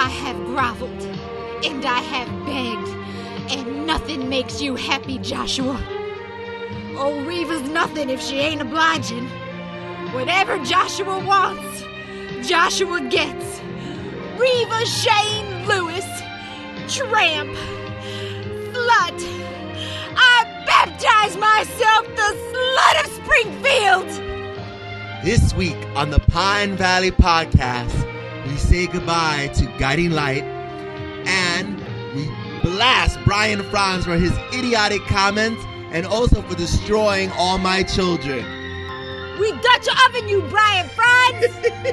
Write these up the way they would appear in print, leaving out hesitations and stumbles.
have groveled, and I have begged, and nothing makes you happy, Joshua. Oh, Reva's nothing if she ain't obliging. Whatever Joshua wants, Joshua gets. Reva Shane Lewis, tramp, slut. I baptize myself the slut of Springfield. This week on the Pine Valley Podcast, we say goodbye to Guiding Light and we blast Brian Franz for his idiotic comments and also for destroying all my children. We Dutch oven you, Brian Franz.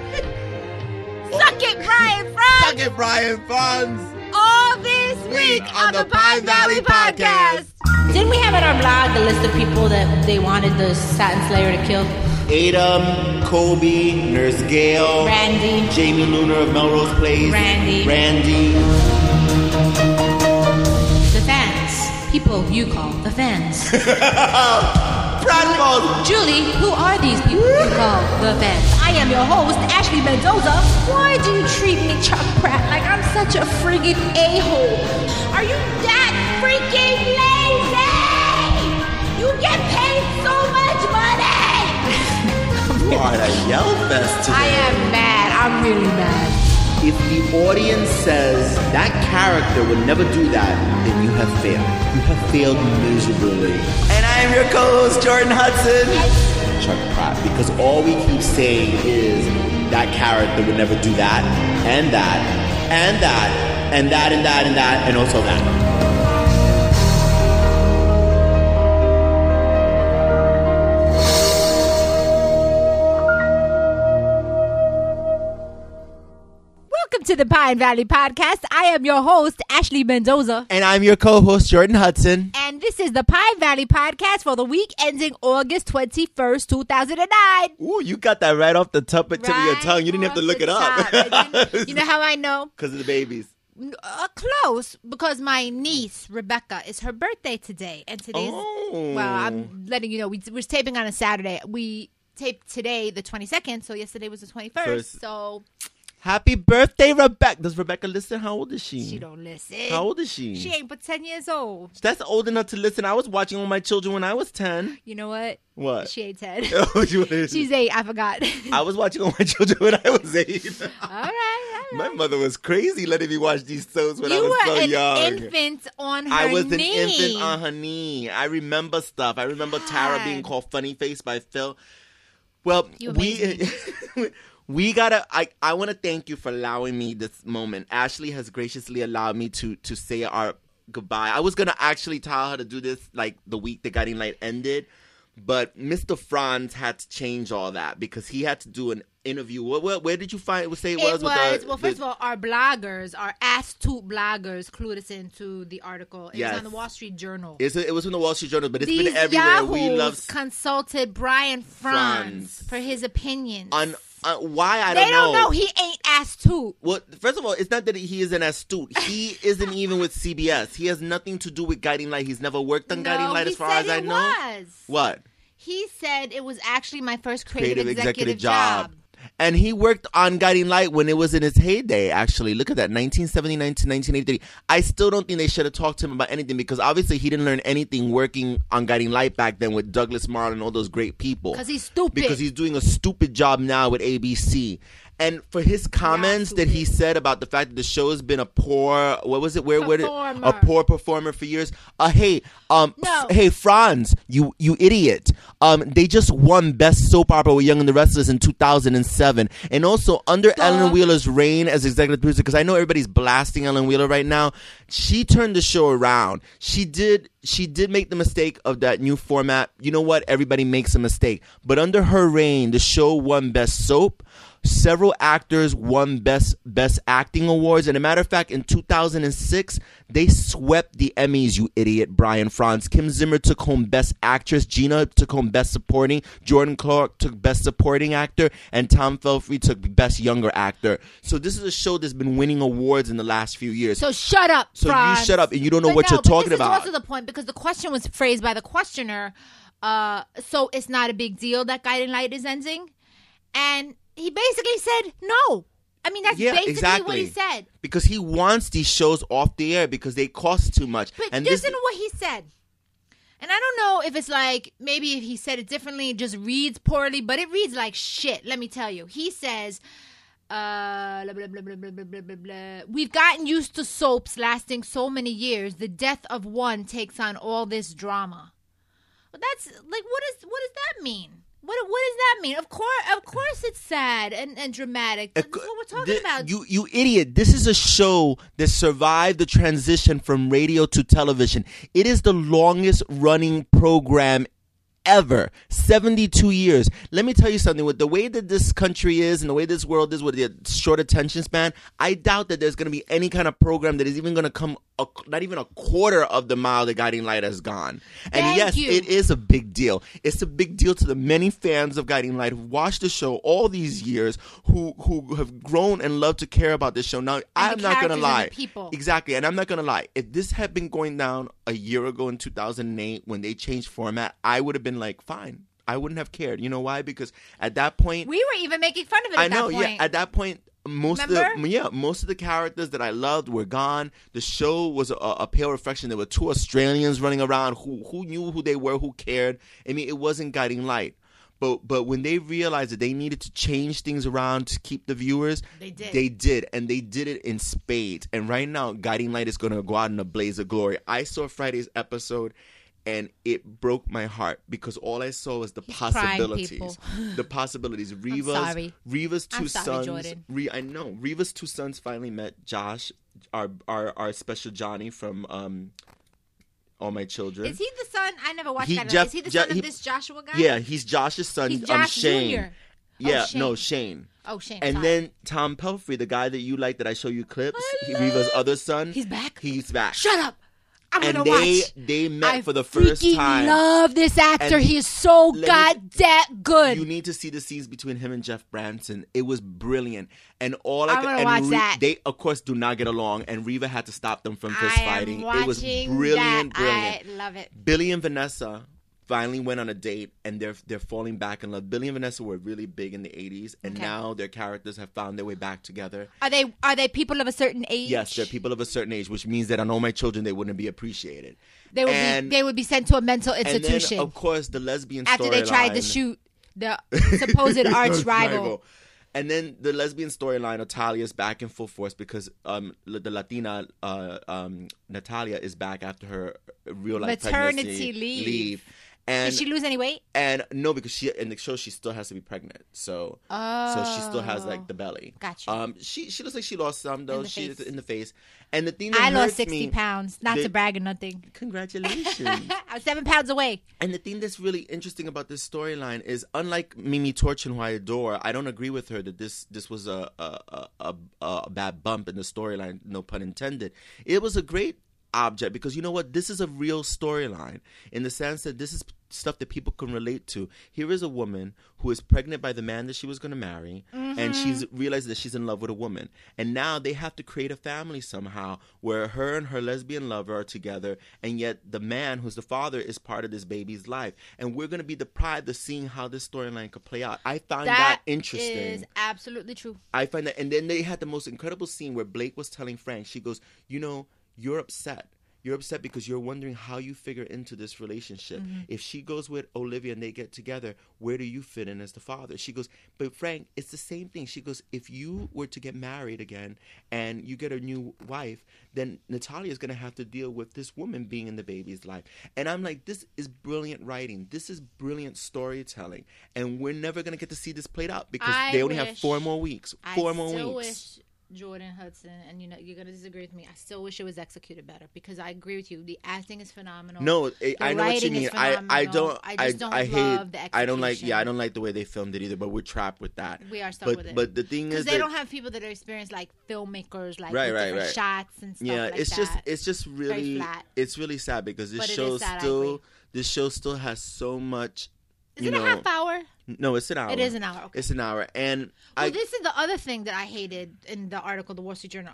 Suck it, Brian Franz. Suck it, Brian Franz. All this week on the Pine Valley Podcast. Didn't we have on our blog the list of people that they wanted the Satin Slayer to kill? Adam, Kobe, Nurse Gail, Randy, Jamie Lunar of Melrose Place, Randy. The fans. People you call the fans. Julie, who are these people you call the fans? I am your host, Ashley Mendoza. Why do you treat me, Chuck Pratt, like I'm such a friggin' a-hole? Are you that freaking lazy? You get paid so much money! You are at a yell fest today. I am mad. I'm really mad. If the audience says that character would never do that, then you have failed. You have failed miserably. And I am your co-host, Jordan Hudson. Chuck Pratt, because all we keep saying is that character would never do that, and that, and that, and that, and that, and that, and also that. To the Pine Valley Podcast. I am your host, Ashley Mendoza. And I'm your co-host, Jordan Hudson. And this is the Pine Valley Podcast for the week ending August 21st, 2009. Ooh, you got that right off the tip of your tongue. You didn't have to look it up. You know how I know? Because of the babies. Close, because my niece, Rebecca, is her birthday today. And today's, well, I'm letting you know, we're taping on a Saturday. We taped today, the 22nd, so yesterday was the 21st. So... Happy birthday, Rebecca. Does Rebecca listen? How old is she? She don't listen. How old is she? She ain't but 10 years old. That's old enough to listen. I was watching all my children when I was 10. You know what? What? She ain't 10. She's 8. I forgot. I was watching all my children when I was 8. All right. My mother was crazy letting me watch these shows when I was so young. You were an infant on her knee. I was an infant on her knee. I remember stuff. I remember Tara being called Funny Face by Phil. Well, we gotta. I want to thank you for allowing me this moment. Ashley has graciously allowed me to say our goodbye. I was gonna actually tell her to do this like the week the Guiding Light ended, but Mr. Franz had to change all that because he had to do an interview. Where did you find it? Say it was. Well, first of all, our bloggers, our astute bloggers, clued us into the article. It was on the Wall Street Journal. It was in the Wall Street Journal, but it's These been everywhere. Yahoos We love consulted Brian Franz for his opinions. Why I don't know. They don't know he ain't astute. Well, first of all, it's not that he isn't astute. He isn't even with CBS. He has nothing to do with Guiding Light. He's never worked on Guiding Light as far as I know. What? He said it was actually my first creative executive job. And he worked on Guiding Light when it was in its heyday, actually. Look at that, 1979 to 1983. I still don't think they should have talked to him about anything because obviously he didn't learn anything working on Guiding Light back then with Douglas Martin and all those great people. Because he's stupid. Because he's doing a stupid job now with ABC. And for his comments that he said about the fact that the show has been a poor, what was it? A poor performer for years. Hey, Franz, you idiot. They just won Best Soap Opera with Young and the Restless in 2007. And also under Ellen Wheeler's reign as executive producer, because I know everybody's blasting Ellen Wheeler right now, she turned the show around. She did make the mistake of that new format. You know what? Everybody makes a mistake. But under her reign, the show won Best Soap. Several actors won Best Acting Awards. And a matter of fact, in 2006, they swept the Emmys, you idiot, Brian Franz. Kim Zimmer took home Best Actress. Gina took home Best Supporting. Jordan Clark took Best Supporting Actor. And Tom Felfrey took Best Younger Actor. So this is a show that's been winning awards in the last few years. So shut up, Franz. You shut up and you don't know what you're talking about. This is also the point because the question was phrased by the questioner. So it's not a big deal that Guiding Light is ending? And he basically said no. I mean, that's basically what he said. Because he wants these shows off the air because they cost too much. But listen to what he said. And I don't know if it's like, maybe if he said it differently, it just reads poorly, but it reads like shit, let me tell you. He says, blah, blah, blah, blah, blah, blah, blah, blah. We've gotten used to soaps lasting so many years. The death of one takes on all this drama. Well, that's, like, what does that mean? What does that mean? Of course it's sad and dramatic. That's what we're talking about. You idiot. This is a show that survived the transition from radio to television. It is the longest running program ever. 72 years. Let me tell you something. With the way that this country is and the way this world is with the short attention span, I doubt that there's going to be any kind of program that is even going to come not even a quarter of the mile that Guiding Light has gone. And yes, it is a big deal. It's a big deal to the many fans of Guiding Light who watched the show all these years, who have grown and love to care about this show. Now, I'm not going to lie. Exactly. And I'm not going to lie. If this had been going down a year ago in 2008 when they changed format, I would have been like, fine. I wouldn't have cared. You know why? Because at that point... We were even making fun of it at that point. I know, yeah. At that point... Most of the characters that I loved were gone. The show was a pale reflection. There were two Australians running around who knew who they were, who cared. I mean, it wasn't Guiding Light. But when they realized that they needed to change things around to keep the viewers, they did. And they did it in spades. And right now, Guiding Light is going to go out in a blaze of glory. I saw Friday's episode, and it broke my heart because all I saw was the possibilities. The possibilities. Reva's two sons. Jordan. I know. Reva's two sons finally met Josh, our special Johnny from All My Children. Is he the son? I never watched that. Is he the son of this Joshua guy? Yeah, he's Josh's son. He's Josh Shane. Jr. Yeah, Shane. Oh, Shane. And then Tom Pelphrey, the guy that you like that I show you clips, Reva's other son. He's back? He's back. Shut up. They met for the first time. I love this actor. He is so goddamn good. You need to see the scenes between him and Jeff Branson. It was brilliant. And they, of course, do not get along. And Reva had to stop them from fist fighting. It was brilliant. I love it. Billy and Vanessa finally went on a date, and they're falling back in love. Billy and Vanessa were really big in the 80s, and now their characters have found their way back together. Are they people of a certain age? Yes, they're people of a certain age, which means that on All My Children they wouldn't be appreciated. They would be sent to a mental institution. And then, of course, the lesbian storyline. After they tried to shoot the supposed arch rival. And then the lesbian storyline, Natalia is back in full force because the Latina Natalia is back after her real life maternity leave. And did she lose any weight? And no, because in the show she still has to be pregnant, so she still has like the belly. Gotcha. She looks like she lost some though. She's in the face. And the thing that I lost 60 pounds. Not to brag or nothing. Congratulations. I'm 7 pounds away. And the thing that's really interesting about this storyline is, unlike Mimi Torchin, who I adore, I don't agree with her that this was a bad bump in the storyline. No pun intended. It was a great object because you know what, this is a real storyline in the sense that this is stuff that people can relate to. Here is a woman who is pregnant by the man that she was going to marry, and she's realized that she's in love with a woman, and now they have to create a family somehow where her and her lesbian lover are together, and yet the man who's the father is part of this baby's life, and we're going to be deprived of seeing how this storyline could play out. I find that interesting. That is absolutely true. I find that. And then they had the most incredible scene where Blake was telling Frank, she goes, you know, you're upset. You're upset because you're wondering how you figure into this relationship. If she goes with Olivia and they get together, where do you fit in as the father? She goes, but Frank, it's the same thing. She goes, if you were to get married again and you get a new wife, then Natalia is going to have to deal with this woman being in the baby's life. And I'm like, this is brilliant writing. This is brilliant storytelling. And we're never going to get to see this played out because they only have 4 more weeks. 4 more weeks. Jordan Hudson, and you know you're gonna disagree with me. I still wish it was executed better because I agree with you. The acting is phenomenal. No, I know what you mean. I don't. I just don't love the execution. I don't like. Yeah, I don't like the way they filmed it either. But we're trapped with that. We are stuck with it. But the thing is, they don't have people that are experienced like filmmakers, like different shots and stuff. Yeah, like it's just really flat. It's really sad because this show still has so much. Is it a half hour? No, it's an hour. It is an hour. Okay. It's an hour. And this is the other thing that I hated in the article, the Wall Street Journal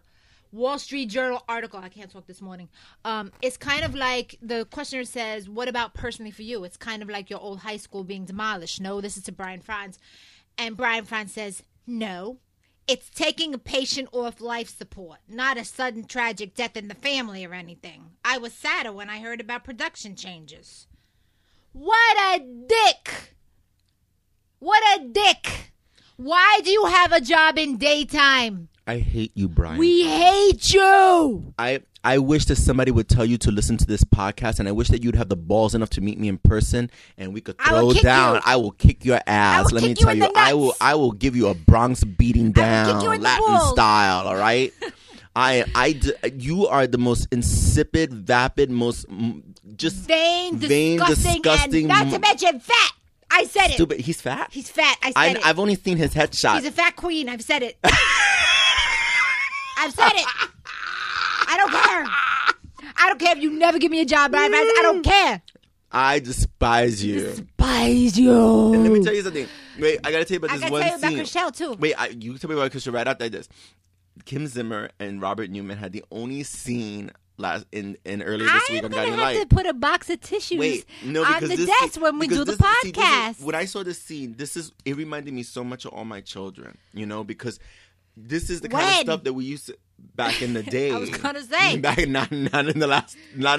article. I can't talk this morning. It's kind of like the questioner says, what about personally for you? It's kind of like your old high school being demolished. No, this is to Brian Franz. And Brian Franz says, no, It's taking a patient off life support, not a sudden tragic death in the family or anything. I was sadder when I heard about production changes. What a dick! What a dick! Why do you have a job in daytime? I hate you, Brian. We hate you! I wish that somebody would tell you to listen to this podcast, and I wish that you'd have the balls enough to meet me in person, and we could throw down. I will kick your ass. Let me tell you, I will give you a Bronx beating down, Latin style. All right. You are the most insipid, vapid, most just vain, disgusting, and not to mention fat. I said it. Stupid. He's fat. He's fat. I said it. I've only seen his headshot. He's a fat queen. I've said it. I've said it. I don't care. I don't care if you never give me a job. I don't care. I despise you. Despise you. And let me tell you something. Wait, I gotta tell you about this one scene. I gotta tell you about Chrishell too. Wait, you tell me about Chrishell right after this. Kim Zimmer and Robert Newman had the only scene in earlier this week on Guiding Light. I have to put a box of tissues on the desk when we do the podcast. When I saw this scene, it reminded me so much of All My Children, because this is the kind of stuff that we used to back in the day. I was gonna say not in the last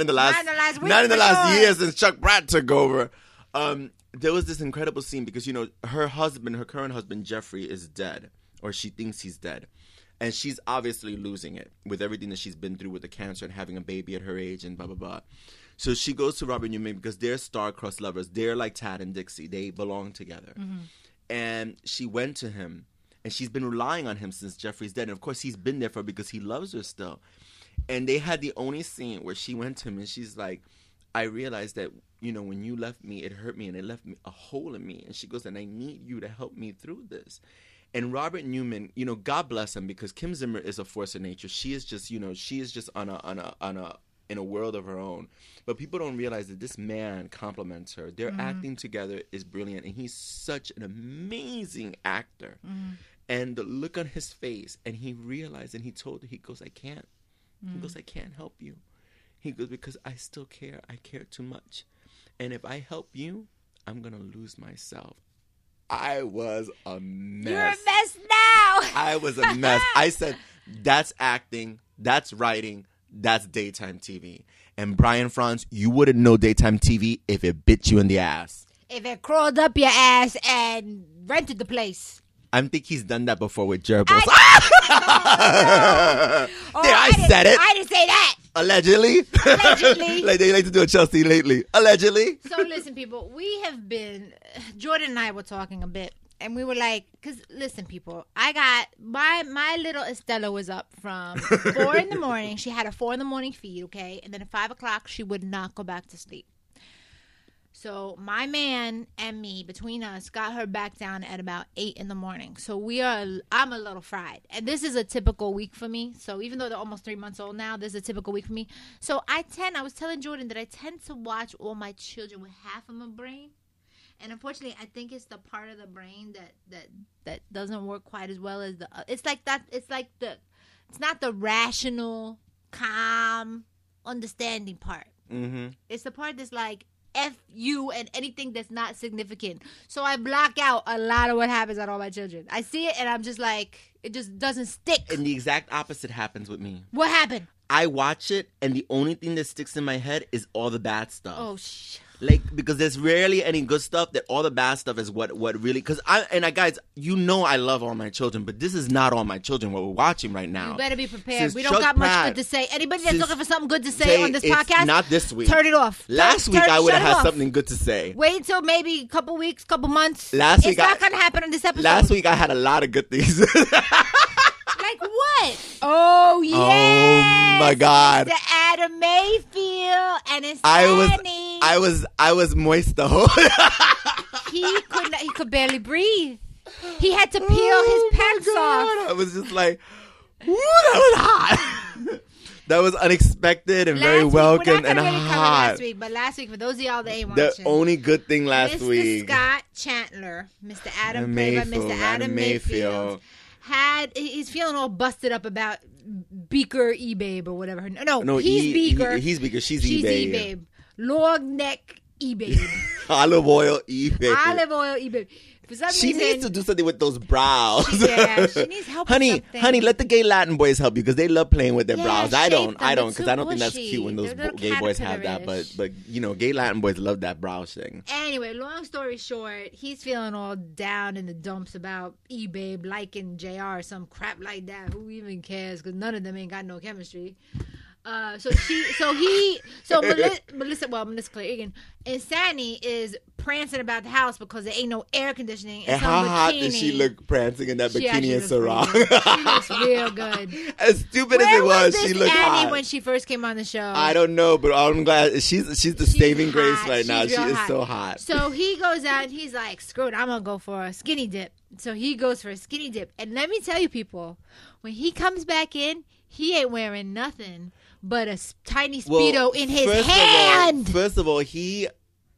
year since Chuck Pratt took over. There was this incredible scene because her current husband Jeffrey is dead, or she thinks he's dead, and she's obviously losing it with everything that she's been through with the cancer and having a baby at her age and blah blah blah. So she goes to Robert Newman because they're star-crossed lovers. They're like Tad and Dixie. They belong together, and she went to him. And she's been relying on him since Jeffrey's dead. And, of course, he's been there for her because he loves her still. And they had the only scene where she went to him and she's like, I realized that, when you left me, it hurt me and it left me a hole in me. And she goes, and I need you to help me through this. And Robert Newman, God bless him because Kim Zimmer is a force of nature. She is just, in a world of her own. But people don't realize that this man compliments her. Their acting together is brilliant. And he's such an amazing actor. And the look on his face, and he realized, and he told her, he goes, I can't. He goes, I can't help you. He goes, because I still care. I care too much. And if I help you, I'm going to lose myself. I was a mess. You're a mess now. I was a mess. I said, that's acting, that's writing, that's daytime TV. And Brian Franz, you wouldn't know daytime TV if it bit you in the ass. If it crawled up your ass and rented the place. I think he's done that before with gerbils. I said it. I didn't say that. Allegedly. Like they like to do at Chelsea lately. Allegedly. So listen, people, Jordan and I were talking a bit. And we were like, because listen, people, I got, my little Estella was up from 4 in the morning. She had a 4 in the morning feed, okay? And then at 5 o'clock, she would not go back to sleep. So my man and me, between us, got her back down at about 8 in the morning. So I'm a little fried. And this is a typical week for me. So even though they're almost 3 months old now, this is a typical week for me. So I was telling Jordan that I tend to watch All My Children with half of my brain. And unfortunately, I think it's the part of the brain that doesn't work quite as well as it's like that. It's not the rational, calm, understanding part. Mm-hmm. It's the part that's like, F you and anything that's not significant. So I block out a lot of what happens on All My Children. I see it and I'm just like, it just doesn't stick. And the exact opposite happens with me. What happened? I watch it and the only thing that sticks in my head is all the bad stuff. Oh, because there's rarely any good stuff. That all the bad stuff is what really. Because guys, I love All My Children, but this is not All My Children. What we're watching right now. You better be prepared. We don't got much good to say. Anybody that's looking for something good to say on this podcast, not this week. Turn it off. Last week I would have had something good to say. Wait until maybe a couple weeks, couple months. It's not going to happen on this episode. Last week I had a lot of good things. Like what? Oh yeah! Oh my God! The Adam Mayfield and his Annie. I was moist the whole. He could barely breathe. He had to peel his pants off. I was just like, ooh, that was hot. That was unexpected and very welcome and hot. Last week, for those of y'all that ain't watching, the only good thing last week, Mr. Scott Chandler, Mr. Adam played by Mr. Adam Mayfield. He's feeling all busted up about Beaker E-Babe or whatever. No, he's Beaker. He's Beaker. She's E-Babe. Long neck E-Babe. Olive oil E-Babe. Olive oil E-Babe. For some she reason, needs to do something with those brows. Yeah, she needs help. Honey, let the gay Latin boys help you because they love playing with their brows. I don't, because I don't think that's bushy. cute when those gay boys have that. But you know, gay Latin boys love that brow thing. Anyway, long story short, he's feeling all down in the dumps about eBabe liking JR or some crap like that. Who even cares? Because none of them ain't got no chemistry. Melissa Clark and Sandy is prancing about the house because there ain't no air conditioning. And how hot does she look prancing in that bikini and sarong? She looks real good. As stupid as it was, she looked hot. Annie when she first came on the show? I don't know, but I'm glad she's the saving grace right now. She is hot. so hot. So he goes out and he's like, screw it, I'm gonna go for a skinny dip. So he goes for a skinny dip, and let me tell you, people, when he comes back in, he ain't wearing nothing but a tiny Speedo in his hand. First of all, he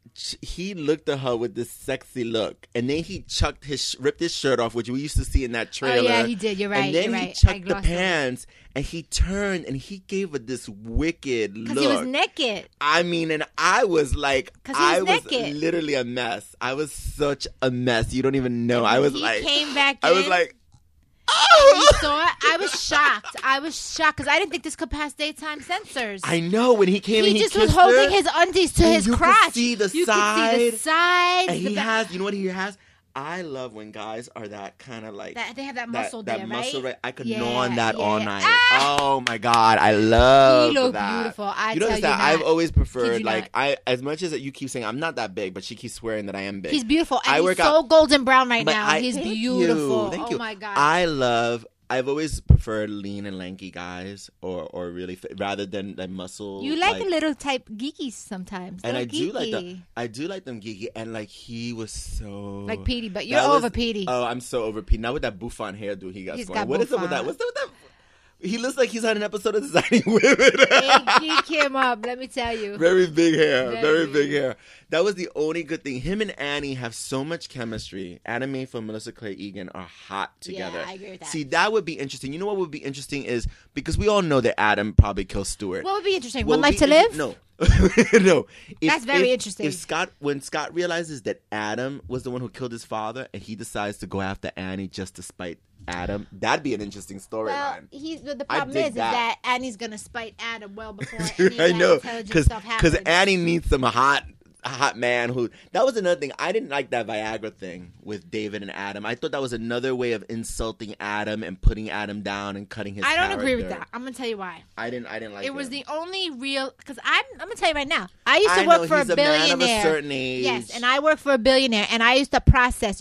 looked at her with this sexy look, and then he ripped his shirt off, which we used to see in that trailer. Oh yeah, he did. You're right. And then he chucked the pants, and he turned and he gave her this wicked look. Because he was naked. I mean, and I was like, I was literally a mess. I was such a mess. You don't even know. I was like, came back in. I was like. Oh! You saw it? I was shocked because I didn't think this could pass daytime censors. I know when he came in, he just was holding his undies to his crotch. Could see the you side. Could see the sides. And he has, you know what he has? I love when guys are that kind of like they have that muscle there, that right? muscle, right? I could gnaw on that all night. Ah! Oh my god, I love that. He looked beautiful. You know that I've always preferred as much as you keep saying I'm not that big, but she keeps swearing that I am big. He's beautiful. And he's so golden brown right now. He's beautiful. Thank you. Oh my god. I've always preferred lean and lanky guys, or really fit, rather than muscle. You like a little type geeky sometimes, and I do like them. I do like them geeky, and like he was so like Petey, but you're over Petey. Oh, I'm so over Petey. Not with that bouffant hairdo he got. What is it with that? What's up with that? He looks like he's on an episode of Designing Women. They geek him up, let me tell you. Very big hair. Very big hair. That was the only good thing. Him and Annie have so much chemistry. Adam Mae and Melissa Claire Egan are hot together. Yeah, I agree with that. See, that would be interesting. You know what would be interesting is, because we all know that Adam probably kills Stuart. What would be interesting? One Life to Live? No. No. That's very interesting. When Scott realizes that Adam was the one who killed his father and he decides to go after Annie just to spite Adam, that'd be an interesting storyline. Well, the problem is that Annie's gonna spite Adam well before any I know, intelligent stuff happens. Because Annie needs some hot man who. That was another thing. I didn't like that Viagra thing with David and Adam. I thought that was another way of insulting Adam and putting Adam down and cutting his character. I don't agree with that. I'm gonna tell you why. I didn't like it. It was the only real, because I'm gonna tell you right now. I used to work for a billionaire. Man of a certain age. Yes, and I worked for a billionaire, and I used to process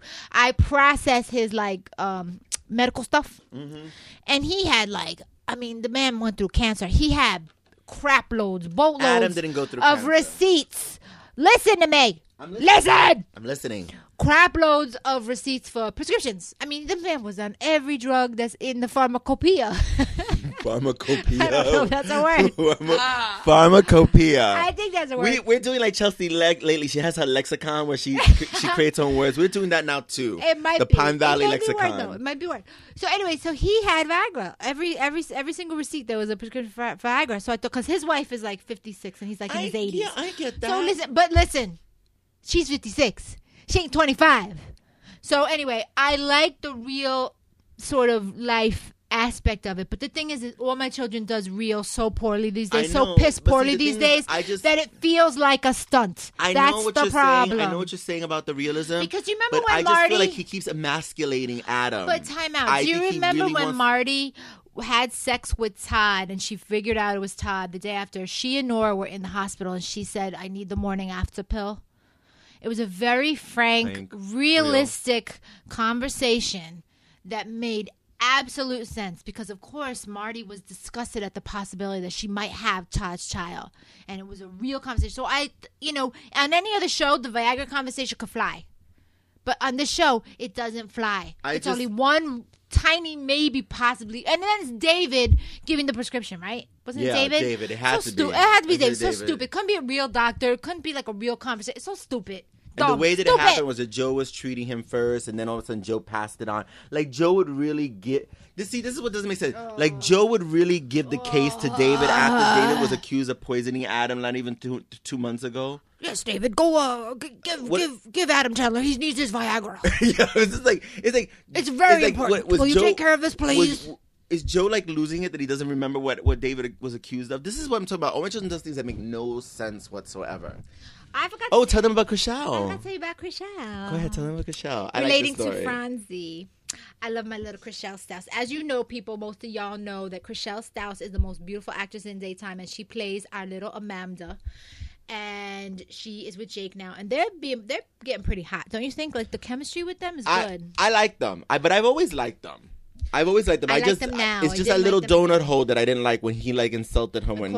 his medical stuff, and he had the man went through cancer. He had crap loads, boatloads Adam didn't go through of cancer. Receipts. Listen to me. Listen. I'm listening. Crap loads of receipts for prescriptions. I mean, the man was on every drug that's in the pharmacopoeia. Pharmacopoeia. I don't know if that's a word. Pharmacopoeia. I think that's a word. We're doing like Chelsea lately. She has her lexicon where she creates her own words. We're doing that now too. It might the be. Pine Valley lexicon. Be word, though. It might be word. So anyway, so he had Viagra. Every single receipt there was a prescription for Viagra. So I thought, because his wife is like 56 and he's like in his 80s. Yeah, I get that. So listen, she's 56. She ain't 25. So anyway, I like the real sort of life aspect of it. But the thing is All My Children does reel so poorly these days, so piss poorly these days, that it feels like a stunt. That's the problem. I know what you're saying about the realism. Because you remember when Marty... I just feel like he keeps emasculating Adam. But time out. Do you remember when Marty had sex with Todd and she figured out it was Todd the day after? She and Nora were in the hospital and she said, I need the morning after pill. It was a very frank, realistic conversation that made absolute sense because, of course, Marty was disgusted at the possibility that she might have Todd's child. And it was a real conversation. So on any other show, the Viagra conversation could fly. But on this show, it doesn't fly. It's only one tiny maybe possibly. And then it's David giving the prescription, right? Wasn't it David? David. It had to be. It had to be David. So stupid. Couldn't be a real doctor. Couldn't be like a real conversation. It's so stupid. And the way that it happened was that Joe was treating him first, and then all of a sudden Joe passed it on. Like, Joe would really get... this is what doesn't make sense. Like, Joe would really give the case to David after David was accused of poisoning Adam not even 2 months ago. Yes, David, go give Adam Chandler. He needs his Viagra. Yeah, it's very important. Will you take care of this, please? Is Joe like losing it that he doesn't remember what David was accused of? This is what I'm talking about. All my children does things that make no sense whatsoever. I forgot. Tell them about Chrishell. I forgot to tell you about Chrishell. Go ahead, tell them about Chrishell. Relating to Franzi. I love my little Chrishell Stause. As you know, people, most of y'all know that Chrishell Stause is the most beautiful actress in daytime, and she plays our little Amanda. And she is with Jake now, and they're getting pretty hot, don't you think? Like, the chemistry with them is good. I like them, but I've always liked them. I like them now. It's just that little donut hole that I didn't like when he like insulted her when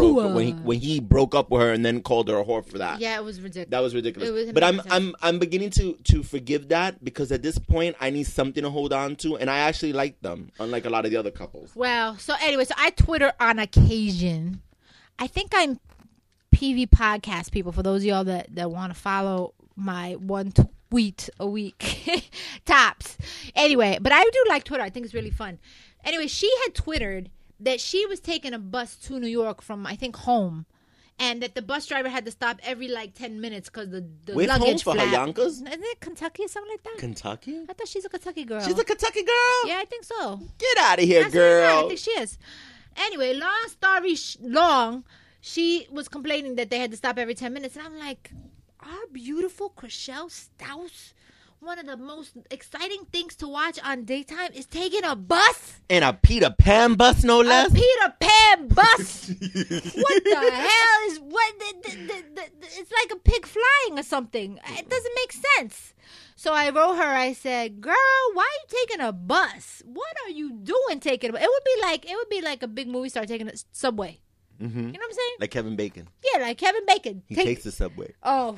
he broke up with her and then called her a whore for that. Yeah, it was ridiculous. That was ridiculous. But I'm beginning to forgive that, because at this point I need something to hold on to, and I actually like them, unlike a lot of the other couples. Well, so anyway, I Twitter on occasion. I think I'm PV Podcast people, for those of y'all that want to follow my one tweet a week tops. Anyway, but I do like Twitter. I think it's really fun. Anyway, she had twittered that she was taking a bus to New York from, I think, home, and that the bus driver had to stop every like 10 minutes because the luggage home for her Yonkers? Isn't it Kentucky or something like that? Kentucky? I thought she's a Kentucky girl. She's a Kentucky girl? Yeah, I think so. Get out of here, girl. I think she is. Anyway, long story long, she was complaining that they had to stop every 10 minutes. And I'm like, our beautiful Chrishell Stause, one of the most exciting things to watch on daytime is taking a bus. And a Peter Pan bus, no less. A Peter Pan bus. What the hell is what? It's like a pig flying or something. It doesn't make sense. So I wrote her. I said, "Girl, why are you taking a bus? What are you doing taking a bus?" It would be like a big movie star taking a subway. Mm-hmm. You know what I'm saying? Like Kevin Bacon. Yeah, like Kevin Bacon. He takes the subway. Oh.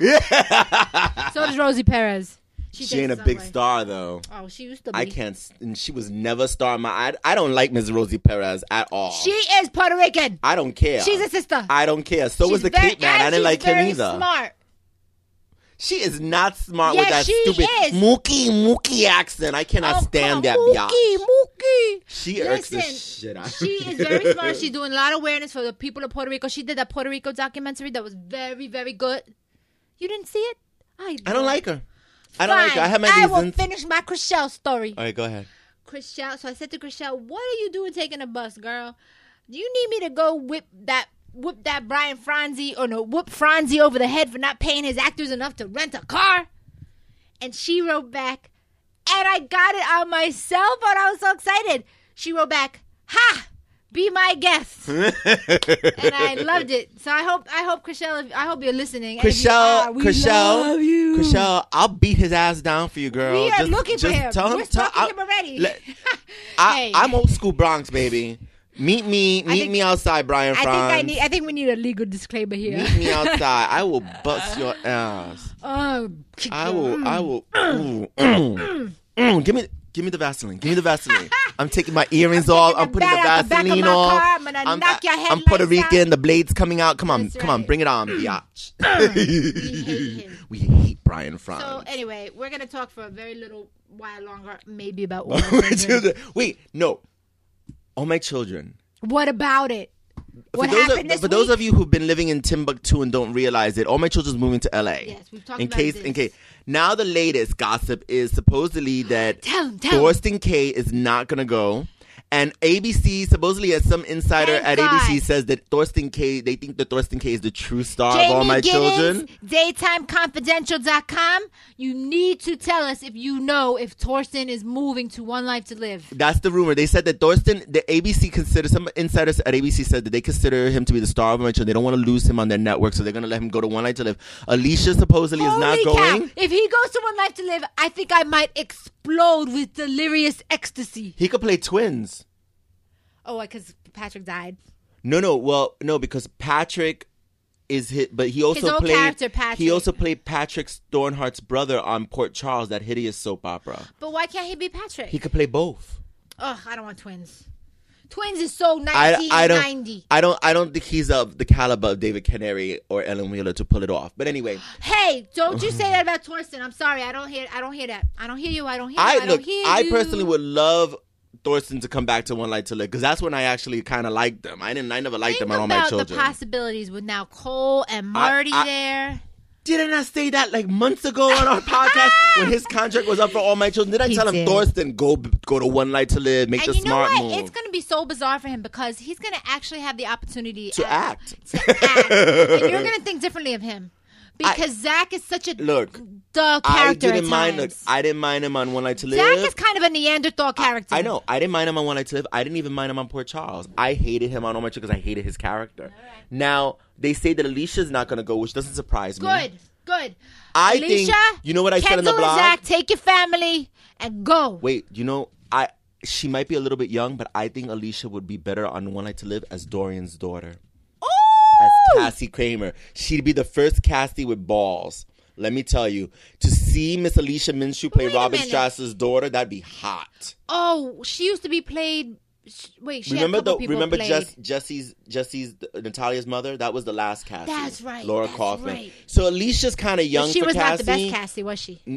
So does Rosie Perez. She ain't a big star, though. Oh, she used to be. I can't. And she was never a star. I don't like Ms. Rosie Perez at all. She is Puerto Rican. I don't care. She's a sister. I don't care. So was the Cape Man. I didn't like him either. Smart. She is not smart with that stupid Mookie accent. I cannot stand that biatch. Mookie. She irks the shit out of me. She is very smart. She's doing a lot of awareness for the people of Puerto Rico. She did that Puerto Rico documentary that was very, very good. You didn't see it? I don't like her. I don't like her. I have my reasons. I will finish my Chrishell story. All right, go ahead. Chrishell. So I said to Chrishell, "What are you doing taking a bus, girl? Do you need me to go whip that Brian Franzi whoop Franzi over the head for not paying his actors enough to rent a car?" And she wrote back, and I got it on my cell phone. I was so excited. She wrote back, "Ha! Be my guest." And I loved it. So I hope Chrishell, I hope you're listening. Chrishell, we love you. Chrishell, I'll beat his ass down for you, girl. We are looking for him. We're stalking him already. I'm old school Bronx, baby. Meet me outside, Brian Franz. I think we need a legal disclaimer here. Meet me outside. I will bust your ass. I will. Give me the Vaseline. Give me the Vaseline. I'm taking my earrings off. I'm putting the Vaseline off. I'm gonna knock your head. I'm Puerto Rican. The blade's coming out. Come on, bring it on, biatch. We hate him. We hate Brian Franz. So anyway, we're gonna talk for a very little while longer, maybe about All My Children. Wait, no. All My Children. What about it? What happened this week? For those of you who've been living in Timbuktu and don't realize it, All My Children's moving to LA. Yes, we've talked about this. In case. Now the latest gossip is supposedly that Thorsten Kaye is not going to go. And ABC, supposedly as some insider at ABC says that they think that Thorsten Kaye is the true star of All My Children. DaytimeConfidential.com. You need to tell us if you know if Thorsten is moving to One Life to Live. That's the rumor. They said that some insiders at ABC said that they consider him to be the star of All My Children. They don't want to lose him on their network, so they're going to let him go to One Life to Live. Alicia supposedly is not going. If he goes to One Life to Live, I think I might explode with delirious ecstasy. He could play twins. Oh, because Patrick died. No, because Patrick is hit, but he also played Patrick Stornhart's brother on Port Charles, that hideous soap opera. But why can't he be Patrick? He could play both. Oh, I don't want twins. Twins is so 1990. I don't think he's of the caliber of David Canary or Ellen Wheeler to pull it off. But anyway. Hey, don't you say that about Thorsten. I'm sorry. I don't hear that. I don't hear you. I personally would love Thorsten to come back to One Life to Live because that's when I actually kind of liked them. I never liked them on All My Children. Think about the possibilities with now Cole and Marty there. Didn't I say that like months ago on our podcast when his contract was up for All My Children? Did I tell him, Thorsten, go to One Life to Live, make the smart move? It's going to be so bizarre for him because he's going to actually have the opportunity to act. And you're going to think differently of him. Because Zach is such a character. I didn't mind him on One Life to Live. Zach is kind of a Neanderthal character. I know. I didn't mind him on One Life to Live. I didn't even mind him on Port Charles. I hated him on All My Children because I hated his character. Right. Now, they say that Alicia's not going to go, which doesn't surprise me. Good. I think, you know what I said in the blog? Zach, take your family and go. Wait, she might be a little bit young, but I think Alicia would be better on One Life to Live as Dorian's daughter. As Cassie Kramer. She'd be the first Cassie with balls. Let me tell you. To see Miss Alicia Minshew play Robin Strasser's daughter, that'd be hot. Oh, she used to be played... Wait, remember Jesse's Natalia's mother? That was the last Cassie. That's right. Laura Kaufman. Right. So Alicia's kind of young for Cassie. She was not the best Cassie, was she?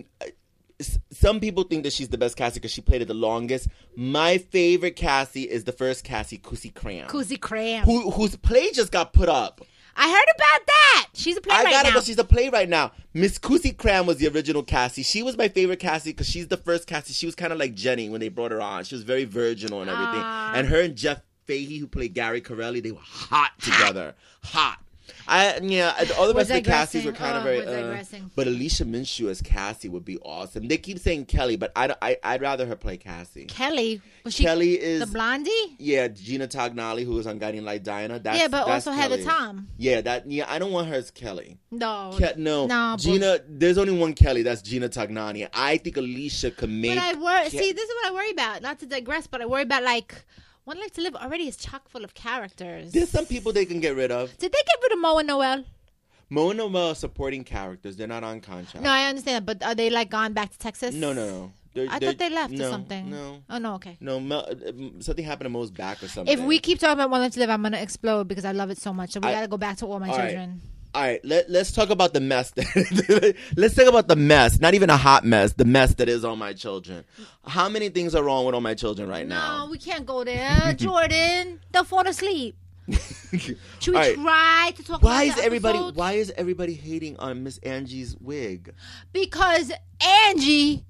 Some people think that she's the best Cassie because she played it the longest. My favorite Cassie is the first Cassie, Kusi Cram. Whose play just got put up. I heard about that. She's a playwright now. But she's a playwright now. Miss Kusi Cram was the original Cassie. She was my favorite Cassie because she's the first Cassie. She was kind of like Jenny when they brought her on. She was very virginal and everything. And her and Jeff Fahey, who played Gary Corelli, they were hot together. Hot. All the rest of the Cassies were kind of very. But Alicia Minshew as Cassie would be awesome. They keep saying Kelly, but I'd rather her play Cassie. Kelly is the blondie. Yeah, Gina Tognali, who was on Guiding Light Diana. But also Heather Tom. I don't want her as Kelly. No. Gina. There's only one Kelly. That's Gina Tognani. I think Alicia could make. But this is what I worry about. Not to digress, but I worry about One Life to Live already is chock full of characters. There's some people they can get rid of. Did they get rid of Mo and Noel? Mo and Noel are supporting characters. They're not on contract. No, I understand. But are they gone back to Texas? No. I thought they left or something. No. Oh, no, okay. No, something happened to Mo's back or something. If we keep talking about One Life to Live, I'm going to explode because I love it so much. So we got to go back to All My Children. All right, let's talk about the mess. Let's talk about the mess. Not even a hot mess. The mess that is All My Children. How many things are wrong with All My Children right now? No, we can't go there. Jordan, they'll fall asleep. Should we try to talk about the episodes? Why is everybody hating on Miss Angie's wig? Because Angie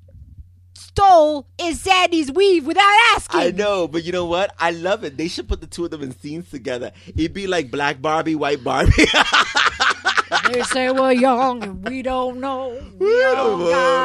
stole Insandy's weave without asking. I know, but you know what? I love it. They should put the two of them in scenes together. It'd be like Black Barbie, White Barbie. They say we're young and we don't know. We don't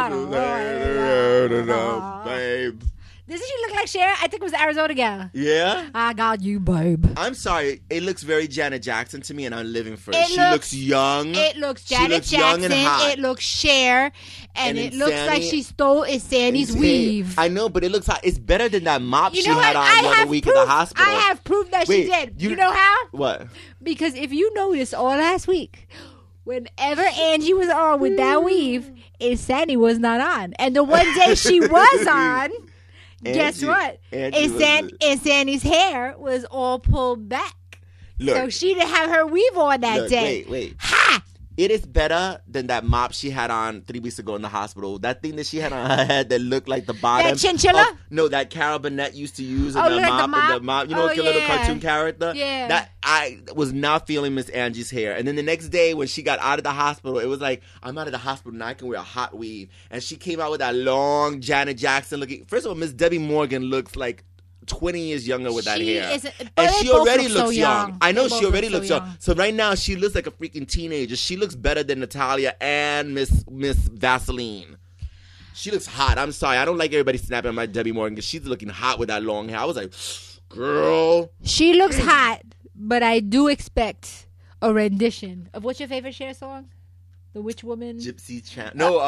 know, babe. Doesn't she look like Cher? I think it was the Arizona gal. Yeah? I got you, babe. I'm sorry. It looks very Janet Jackson to me, and I'm living for it. She looks young. It looks Janet Jackson. It looks Cher. And it looks like she stole Sandy's weave. I know, but it looks hot. It's better than that mop she had on the other week at the hospital. I have proof that she did. You know how? What? Because if you noticed all last week, whenever Angie was on with that weave, Sandy was not on. And the one day she was on... Guess what? Sandy's hair was all pulled back. Look, so she didn't have her weave on that day. Wait. Ha! It is better than that mop she had on 3 weeks ago in the hospital. That thing that she had on her head that looked like the bottom. That chinchilla? That Carol Burnett used to use in the mop. You know, like a little cartoon character? Yeah. That I was not feeling Miss Angie's hair. And then the next day when she got out of the hospital, it was like, I'm out of the hospital now. I can wear a hot weave. And she came out with that long Janet Jackson looking. First of all, Miss Debbie Morgan looks like 20 years younger with that hair. And she already looks young. I know she already looks young. So right now she looks like a freaking teenager. She looks better than Natalia and Miss Vaseline. She looks hot. I'm sorry. I don't like everybody snapping on my Debbie Morgan because she's looking hot with that long hair. I was like, girl. She looks hot, but I do expect a rendition of what's your favorite Cher song? The Witch Woman? Gypsy's Tramp. No,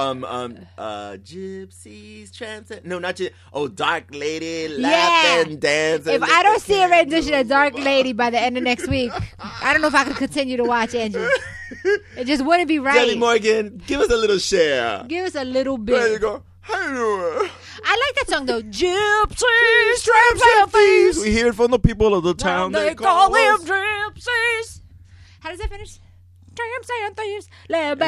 Gypsy's Tramp. No, not Dark Lady, Laugh and Dance. If I don't see a rendition of Dark Lady by the end of next week, I don't know if I can continue to watch Angie. It just wouldn't be right. Debbie Morgan, give us a little Cher. Give us a little bit. There you go. I like that song though. Gypsies, tramps, and thieves. We hear it from the people of the town. They call them gypsies. How does that finish? Tramps and thieves. Lay your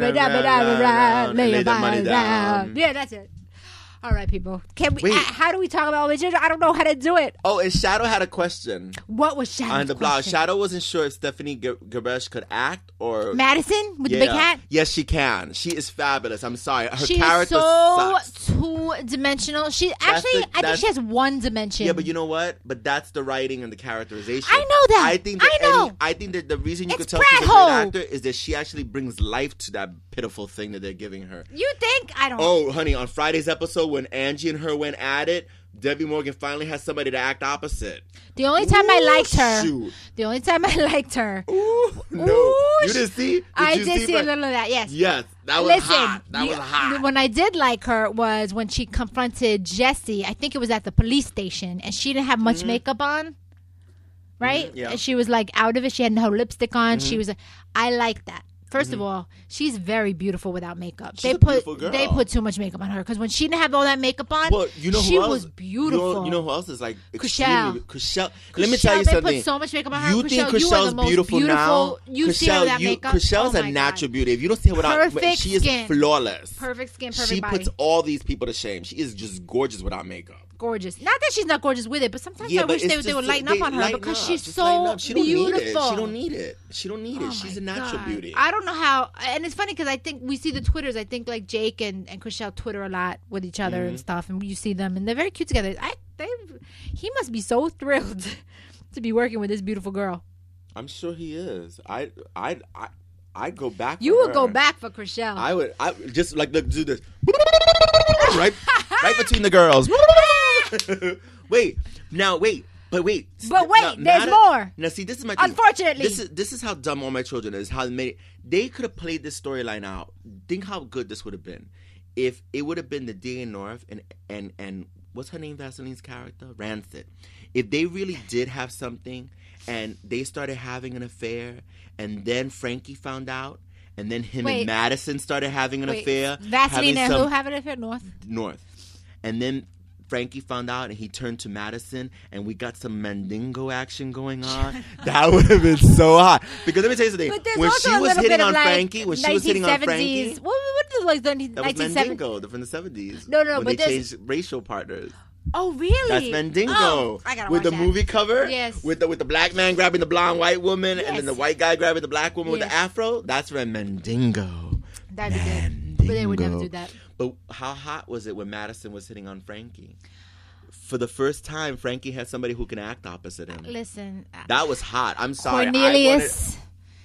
money down. Yeah, that's it. All right, people. Can we? How do we talk about religion? I don't know how to do it. Oh, and Shadow had a question. What was Shadow's on the blog? question? Shadow wasn't sure if Stephanie Gerbesh could act or Madison with the big hat. Yes, she can. She is fabulous. I'm sorry, her She's character so sucks. two-dimensional. She I think she has one dimension. Yeah, but you know what? But that's the writing and the characterization. I know that. I think that the reason you could tell she's a great actor is that she actually brings life to that pitiful thing that they're giving her. You think? I don't. Oh, honey, on Friday's episode when Angie and her went at it, Debbie Morgan finally has somebody to act opposite. The only time I liked her. The only time I liked her. Ooh, no. You didn't see? I did see a little of that, yes. Yes, that was hot. That was hot. When I did like her was when she confronted Jesse. I think it was at the police station, and she didn't have much makeup on. Right? Mm-hmm, yeah. And she was like out of it. She had no lipstick on. She was. I like that. First of all, she's very beautiful without makeup. She's a beautiful girl. They put too much makeup on her because when she didn't have all that makeup on, she was beautiful. You know who else is like Chrishell. Let me tell you something. They put so much makeup on her. You think Chrishell's beautiful now? You see her without makeup. Chrishell's a natural beauty. If you don't see her without, she is flawless. Perfect skin, perfect she body. puts all these people to shame. She is just gorgeous without makeup. Gorgeous. Not that she's not gorgeous with it, but sometimes I wish they would lighten up on her because she's so beautiful. She don't need it. She's a natural beauty. I don't know how, and it's funny because I think we see the Twitters. I think like Jake and Chrishell Twitter a lot with each other and stuff, and you see them, and they're very cute together. He must be so thrilled to be working with this beautiful girl. I'm sure he is. I'd go back. You would go back for Chrishell. I would. I just like do this right between the girls. Wait. But wait, there's more. Now, see, this is my thing. Unfortunately. This is how dumb All My Children is. How they made it. They could have played this storyline out. Think how good this would have been if it would have been the Day North and what's her name? Vaseline's character, Rancid. If they really did have something and they started having an affair, and then Frankie found out, and then him and Madison started having an affair. Vaseline and who have an affair? North. And then Frankie found out and he turned to Madison and we got some Mandingo action going on. That would have been so hot. Because let me tell you something. When she was hitting on Frankie, what was the that was Mandingo from the 70s. No, when they changed racial partners. Oh, really? That's Mandingo. Oh, I gotta with watch the that. Movie cover? Yes. With the black man grabbing the blonde white woman and then the white guy grabbing the black woman with the afro. That's from Mandingo. That'd be good. But they would never do that. But how hot was it when Madison was hitting on Frankie? For the first time, Frankie had somebody who can act opposite him. Listen. That was hot. I'm sorry. Cornelius.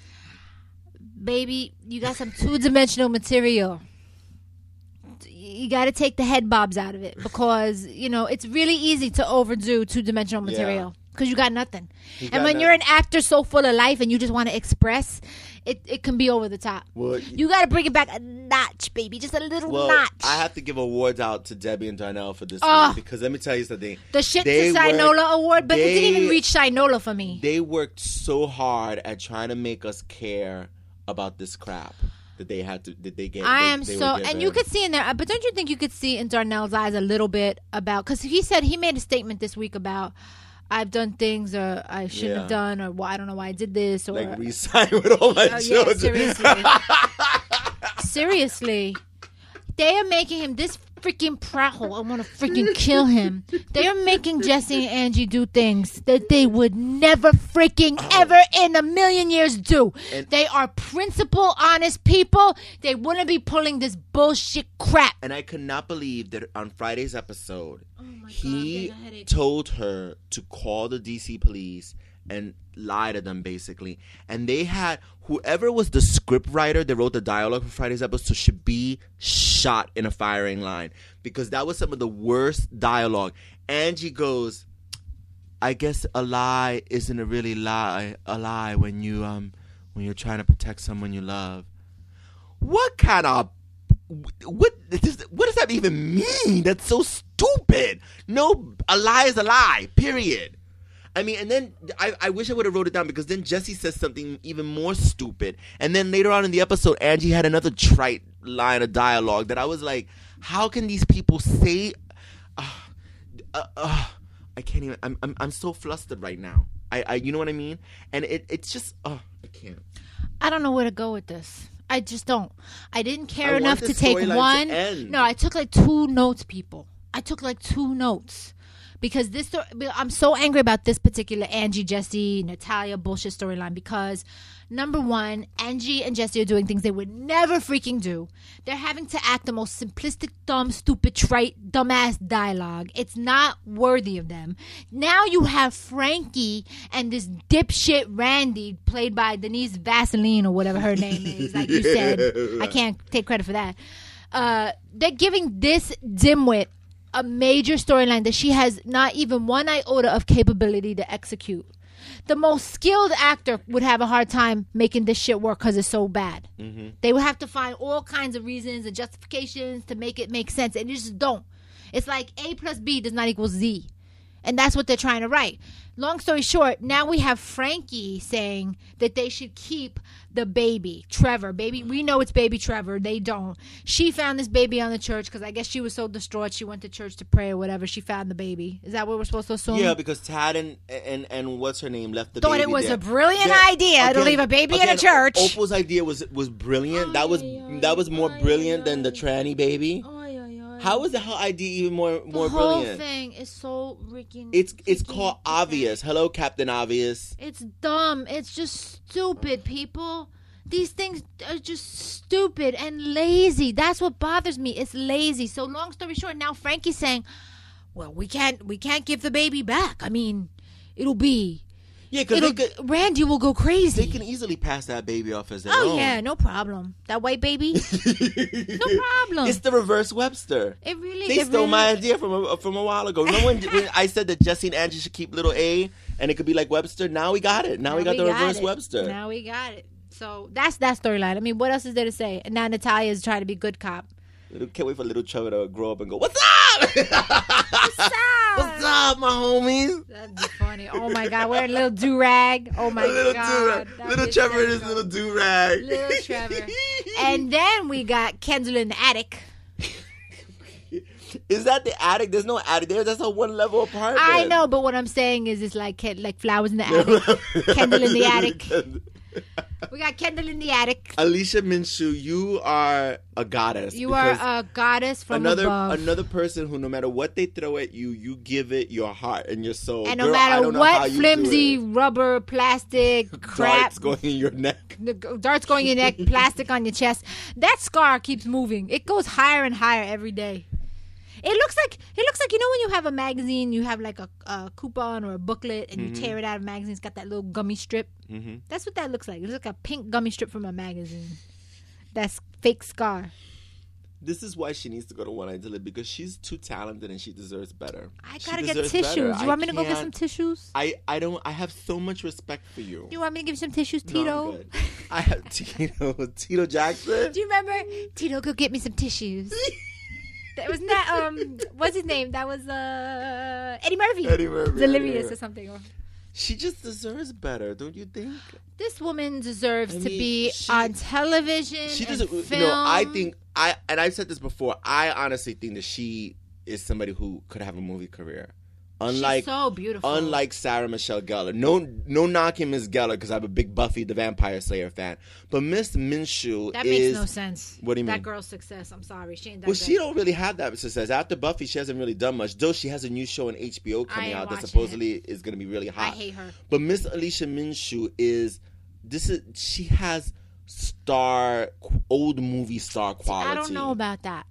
Baby, you got some two-dimensional material. You got to take the head bobs out of it because, it's really easy to overdo two-dimensional material because you got nothing. And when you're an actor so full of life and you just want to express, it can be over the top. Well, you got to bring it back a notch, baby. Just a little notch. I have to give awards out to Debbie and Darnell for this movie because let me tell you something. The shit to Shinola award, but it didn't even reach Shinola for me. They worked so hard at trying to make us care about this crap. That they had to, that they gave. And you could see in there, but don't you think you could see in Darnell's eyes a little bit about, because he made a statement this week about, I've done things or I shouldn't have done, or I don't know why I did this, or like resign with All My Children. Seriously, they are making him this freaking prattle. I want to freaking kill him. They are making Jesse and Angie do things that they would never freaking ever in a million years do. And they are principled, honest people. They wouldn't be pulling this bullshit crap. And I could not believe that on Friday's episode, he told her to call the DC police and lie to them, basically. And they had whoever was the script writer that wrote the dialogue for Friday's episode should be shot in a firing line because that was some of the worst dialogue. Angie goes, I guess a lie isn't a really lie, a lie when you're trying to protect someone you love. What does that even mean? That's so stupid. No, a lie is a lie, period. I mean, and then I wish I would have wrote it down because then Jesse says something even more stupid. And then later on in the episode, Angie had another trite line of dialogue that I was like, how can these people say... I can't even. I'm so flustered right now. I you know what I mean? And it's just I can't. I don't know where to go with this. I just don't. I didn't care enough to take one. No, I took like 2 notes, people. I took like 2 notes. Because I'm so angry about this particular Angie, Jesse, Natalia bullshit storyline. Because, number one, Angie and Jesse are doing things they would never freaking do. They're having to act the most simplistic, dumb, stupid, trite, dumbass dialogue. It's not worthy of them. Now you have Frankie and this dipshit Randy, played by Denise Vaseline or whatever her name is, like you said. I can't take credit for that. They're giving this dimwit a major storyline that she has not even one iota of capability to execute. The most skilled actor would have a hard time making this shit work because it's so bad. Mm-hmm. They would have to find all kinds of reasons and justifications to make it make sense, and you just don't. It's like A plus B does not equal Z, and that's what they're trying to write. Long story short, now we have Frankie saying that they should keep the baby, Trevor. Baby, we know it's baby Trevor. They don't. She found this baby on the church because I guess she was so distraught. She went to church to pray or whatever. She found the baby. Is that what we're supposed to assume? Yeah, because Tad and what's her name left the baby. Thought it was a brilliant idea to leave a baby in a church. Opal's idea was brilliant. That was more brilliant than the tranny baby. How is the whole idea even more brilliant? The whole thing is so freaking... It's called Obvious. Hello, Captain Obvious. It's dumb. It's just stupid, people. These things are just stupid and lazy. That's what bothers me. It's lazy. So long story short, now Frankie's saying, well, we can't give the baby back. I mean, it'll be... Yeah, because Randy will go crazy. They can easily pass that baby off as their own. Oh, yeah, no problem. That white baby? No problem. It's the reverse Webster. They stole my idea from a while ago. Remember when I said that Jesse and Angie should keep little A and it could be like Webster? Now we got it. Now we got the reverse Webster. Now we got it. So that's that storyline. I mean, what else is there to say? And now Natalia's trying to be good cop. Can't wait for little Trevor to grow up and go, what's up? What's up? What's up, my homies? That'd be funny. Oh, my God. Wearing a little do-rag. Oh, my God. Little Trevor in his little do-rag. Little Trevor. And then we got Kendall in the attic. Is that the attic? There's no attic there. That's a one-level apartment. I know, but what I'm saying is it's like flowers in the attic. Kendall in the attic. We got Kendall in the attic. Alicia Minshew, you are a goddess. You are a goddess from above. Another person who, no matter what they throw at you, you give it your heart and your soul. And no matter what flimsy rubber, plastic, crap. Darts going in your neck. Darts going in your neck, plastic on your chest. That scar keeps moving. It goes higher and higher every day. It looks like you know when you have a magazine, you have like a coupon or a booklet, and you tear it out of a magazine. It's got that little gummy strip. Mm-hmm. That's what that looks like. It looks like a pink gummy strip from a magazine. That's fake scar. This is why she needs to go to One Eye Dilly, because she's too talented and she deserves better. I gotta get tissues. You want me to go get some tissues? I don't. I have so much respect for you. You want me to give you some tissues, Tito? No, I'm good. I have Tito Jackson. Do you remember Tito? Go get me some tissues. Wasn't that what's his name? That was Eddie Murphy. Delirious or something. She just deserves better, don't you think? This woman deserves to be on television. She doesn't. Film. You know, I think I've said this before. I honestly think that she is somebody who could have a movie career. She's so beautiful. Unlike Sarah Michelle Gellar. No knocking Miss Gellar because I'm a big Buffy the Vampire Slayer fan. But Miss Minshew That makes no sense. What do you mean? That girl's success. I'm sorry. She ain't that Well, good. she don't really have that success. After Buffy, she hasn't really done much. Though she has a new show on HBO coming out that supposedly is going to be really hot. I hate her. But Miss Alicia Minshew she has old movie star quality. I don't know about that.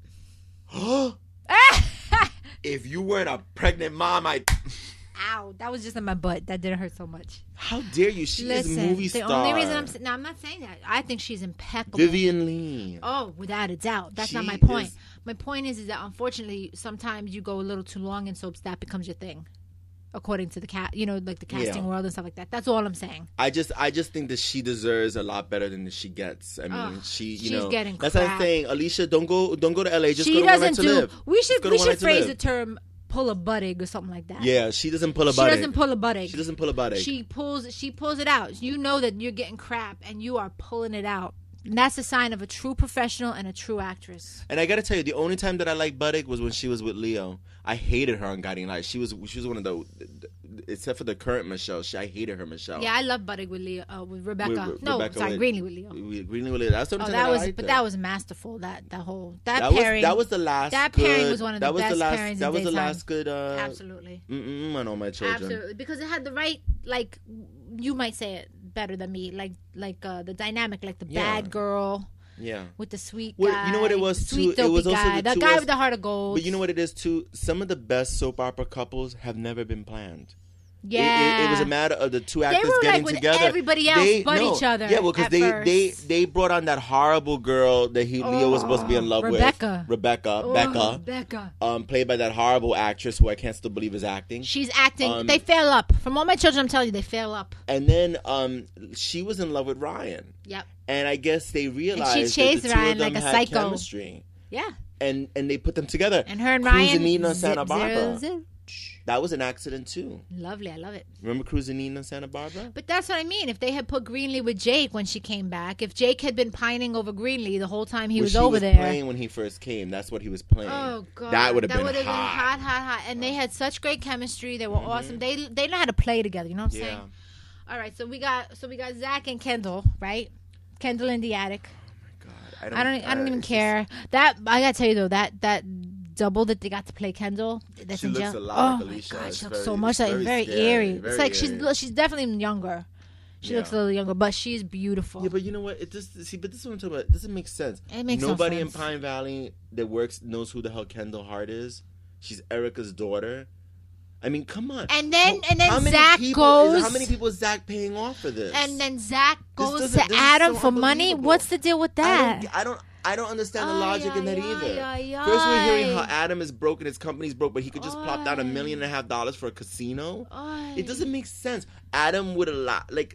If you weren't a pregnant mom, Ow, that was just in my butt. That didn't hurt so much. How dare you? She is a movie star. The only reason I'm not saying that. I think she's impeccable. Vivian Lee. Oh, without a doubt. That's not my point. My point is that unfortunately sometimes you go a little too long in soaps. That becomes your thing. According to the like the casting world and stuff like that. That's all I'm saying. I just think that she deserves a lot better than she gets. I mean, she's getting that's crap. what I'm saying. Alicia, don't go to LA. Just she go to One Night to do. Live. We should phrase the term pull a butt egg or something like that. Yeah, she doesn't pull a butt egg. She doesn't pull a butt egg. She doesn't pull a butt egg. She pulls it out. You know that you're getting crap and you are pulling it out. And that's a sign of a true professional and a true actress. And I got to tell you, the only time that I liked butt egg was when she was with Leo. I hated her on Guiding Light. She was one of the except for the current Michelle. I hated her Michelle. Yeah, I love Budding with Leo, with Rebecca. Greenlee with Leo. Greenlee with Leo. That's what I'm saying. That was masterful. That pairing. That was the last. That good, pairing was one of the best pairings. That was the last good. Absolutely. On All My Children. Absolutely, because it had the right, like, you might say it better than me, like the dynamic, like the bad girl. Yeah. With the sweet guy. Well, you know what it was too? It was also the guy with the heart of gold. But you know what it is too? Some of the best soap opera couples have never been planned. Yeah. It was a matter of the two actors getting with together. Everybody else each other. Yeah, well, because they brought on that horrible girl that Leo was supposed to be in love with. Becca. Played by that horrible actress who I can't still believe is acting. She's acting. They fail up. From All My Children, I'm telling you, they fail up. And then she was in love with Ryan. Yep. And I guess they realized and she chased that the two Ryan of them like a had psycho. chemistry. Yeah. And they put them together. And her and Ryan. Cruising on Santa Barbara. Zip. That was an accident too. Lovely, I love it. Remember Cruising in Santa Barbara? But that's what I mean. If they had put Greenlee with Jake when she came back, if Jake had been pining over Greenlee the whole time he was over there. Playing when he first came. That's what he was playing. Oh God, that would have been hot. And they had such great chemistry. They were awesome. They know how to play together. You know what I'm saying? All right, so we got Zach and Kendall, right? Kendall in the attic. Oh my God, I don't even care. That I gotta tell you though, that double that they got to play Kendall. That's she in looks jail. a lot like my Alicia. God, she looks so much like very eerie. It's like she's definitely younger. She looks a little younger, but she's beautiful. Yeah, but you know what? But this is what I'm talking about. It doesn't make sense. It makes Nobody no sense. in Pine Valley that works knows who the hell Kendall Hart is. She's Erica's daughter. I mean, come on. And then Zach goes. How many people is Zach paying off for this? And then Zach goes to Adam for money. What's the deal with that? I don't understand the logic in that either. First, we're hearing how Adam is broke and his company's broke, but he could just plop down $1.5 million for a casino. It doesn't make sense. Adam would allow like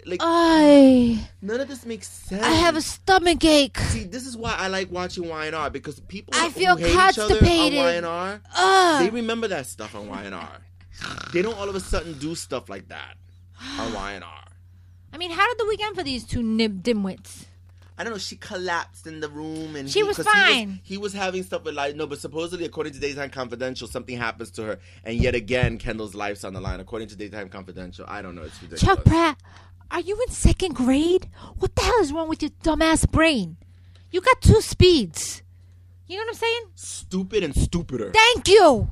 none of this makes sense. I have a stomach ache. See, this is why I like watching Y&R, because people I feel who hate each other constipated. on Y&R, they remember that stuff on Y&R. They don't all of a sudden do stuff like that on Y&R. I mean, how did the weekend for these two dimwits? I don't know. She collapsed in the room, and she was fine. He was having stuff with but supposedly, according to Daytime Confidential, something happens to her, and yet again, Kendall's life's on the line. According to Daytime Confidential, I don't know. It's ridiculous. Chuck Pratt, are you in second grade? What the hell is wrong with your dumbass brain? You got 2 speeds. You know what I'm saying? Stupid and stupider. Thank you.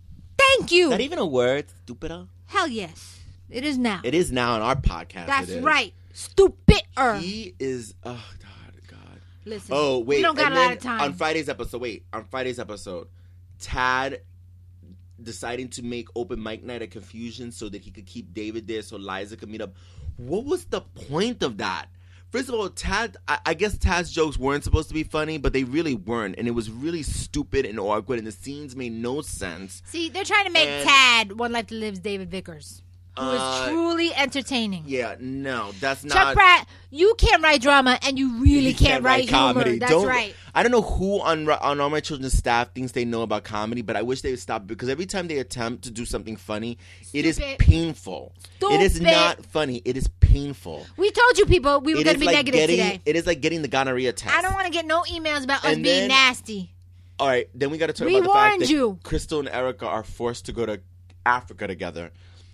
Is that even a word? Stupider? Hell yes. It is now. It is now on our podcast. That's right. Stupider. He is. Oh, God. Listen. Oh, wait. We don't got a lot of time. On Friday's episode, Tad deciding to make open mic night a confusion so that he could keep David there so Liza could meet up. What was the point of that? First of all, Tad, I guess Tad's jokes weren't supposed to be funny, but they really weren't. And it was really stupid and awkward, and the scenes made no sense. See, they're trying to make Tad One Life to Live's David Vickers, who is truly entertaining. Yeah, no, that's not. Chuck Pratt, you can't write drama, and you really can't write comedy. Humor. That's right. I don't know who on All My Children's staff thinks they know about comedy, but I wish they would stop, because every time they attempt to do something funny, it is painful. It is not funny. It is painful. We told you people we were going to be negative today. It is like getting the gonorrhea test. I don't want to get no emails about us being nasty. All right, then we got to talk about the fact that Crystal and Erica are forced to go to Africa together.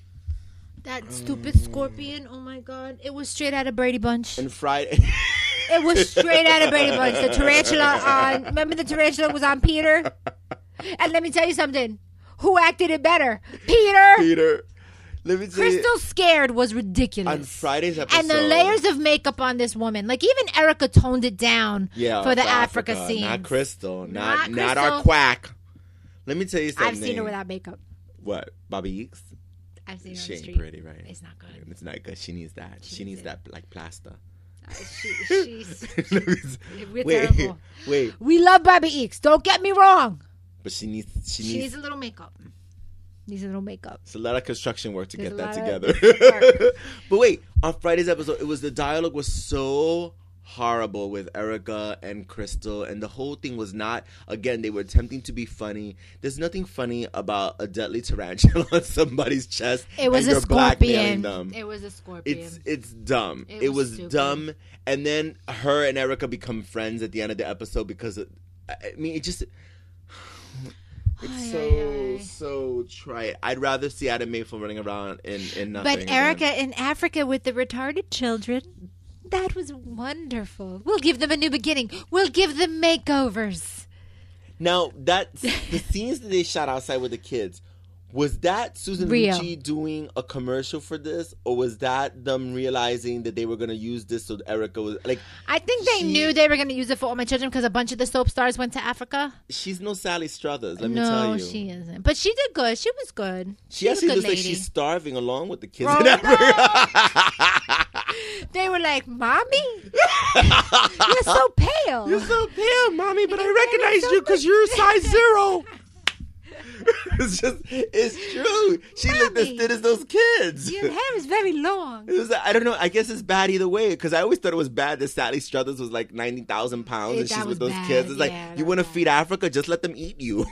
That stupid scorpion, oh my God. It was straight out of Brady Bunch. And Friday. It was straight out of Brady Bunch. The tarantula remember the tarantula was on Peter? And let me tell you something. Who acted it better? Peter. Let me tell Crystal scared was ridiculous. On Friday's episode. And the layers of makeup on this woman. Like, even Erica toned it down for the Africa scene. Not Crystal. Not our quack. Let me tell you something. I've seen her without makeup. What? Bobby Eakes? I've seen her she on the street. Ain't pretty, right? It's not good. It's not good. She needs that. She needs that like plaster. She's we're terrible. Wait. We love Bobby Eakes. Don't get me wrong. But she needs a little makeup. Needs a little makeup. It's a lot of construction work to get that together. But wait, on Friday's episode, the dialogue was so horrible with Erica and Crystal, and the whole thing was not, again, they were attempting to be funny. There's nothing funny about a deadly tarantula on somebody's chest. It was and a scorpion. Them. It was a scorpion. It's dumb. It was dumb. And then her and Erica become friends at the end of the episode because I mean, it just It's so trite. I'd rather see Adam Mayfield running around in nothing. But Erica in Africa with the retarded children, that was wonderful. We'll give them a new beginning. We'll give them makeovers. Now, the scenes that they shot outside with the kids, was that Susan Lucci doing a commercial for this, or was that them realizing that they were going to use this so Erica was like? I think they knew they were going to use it for All My Children because a bunch of the soap stars went to Africa. She's no Sally Struthers, let me tell you. No, she isn't. But she did good. She was good. She actually looks like she's starving along with the kids in no. Africa. They were like, "Mommy, you're so pale. You're so pale, Mommy, but I recognize you because you're a size 0. It's true. She looked as thin as those kids. Your hair is very long. I don't know. I guess it's bad either way because I always thought it was bad that Sally Struthers was like 90,000 pounds and she's with those kids. It's like, you want to feed Africa? Just let them eat you.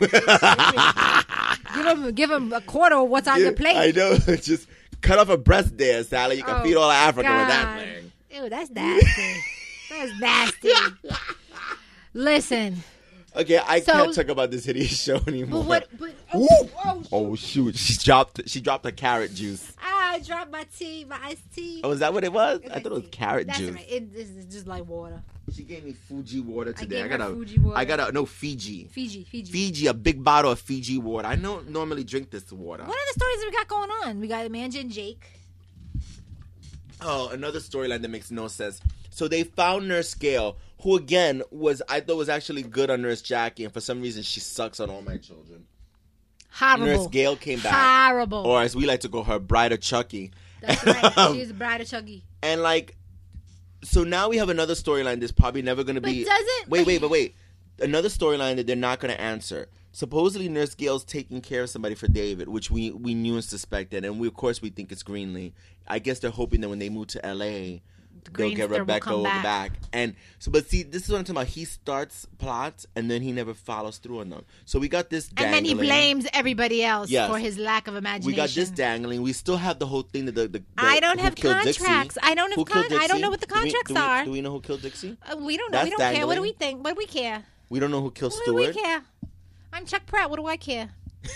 give them a quarter of what's on your plate. I know. Just cut off a breast there, Sally. You can feed all of Africa with that thing. Ew, that's nasty. That's nasty. Listen. Okay, I can't talk about this hideous show anymore. Oh shoot! She dropped her carrot juice. I dropped my iced tea. Oh, is that what it was? I thought it was carrot juice. Right. It's just like water. She gave me Fuji water today. I got Fuji water. Fiji. Fiji, a big bottle of Fiji water. I don't normally drink this water. What are the stories that we got going on? We got Amanda and Jake. Oh, another storyline that makes no sense. So they found Nurse Gail, who again I thought was actually good on Nurse Jackie, and for some reason she sucks on All My Children. Horrible. Nurse Gail came back. Horrible. Or as we like to call her, Bride of Chucky. That's right. She's a Bride of Chucky. And so now we have another storyline that's probably never going to be. Wait. Another storyline that they're not going to answer. Supposedly Nurse Gail's taking care of somebody for David, which we knew and suspected, and of course we think it's Greenlee. I guess they're hoping that when they move to L.A., they'll get Rebecca back. And so, but see, this is what I'm talking about. He starts plots and then he never follows through on them. So we got this dangling. And then he blames everybody else for his lack of imagination. We got this dangling. We still have the whole thing that the I don't have contracts. I don't have I don't know what the contracts are. Do we know who killed Dixie? We don't know. We don't care. What do we think? What do we care? We don't know who killed Stewart. What do we care? I'm Chuck Pratt. What do I care?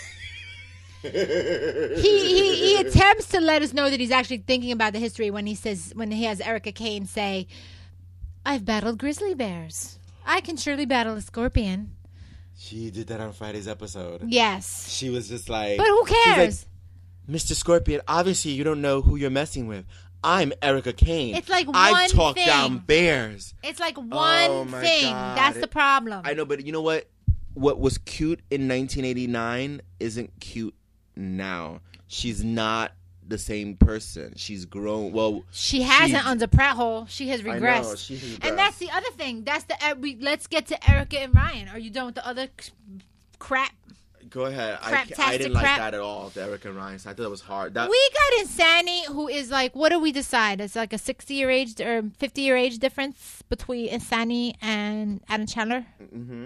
he attempts to let us know that he's actually thinking about the history when he has Erica Kane say, "I've battled grizzly bears. I can surely battle a scorpion." She did that on Friday's episode. Yes. She was just like, but who cares? Like, Mr. Scorpion, obviously you don't know who you're messing with. I'm Erica Kane. It's like I've talked down bears. It's like one thing. God. That's the problem. I know, but you know what? What was cute in 1989 isn't cute now. She's not the same person. She's grown. Well, she hasn't under Pratt hole. She has regressed. I know, she has regressed. And that's the other thing. That's let's get to Erica and Ryan. Are you done with the other crap? Go ahead. I didn't like that at all, the Erica and Ryan. So I thought it was hard. We got Insani, who is like, what do we decide? It's like a 60-year age or 50-year age difference between Insani and Adam Chandler. Mm-hmm.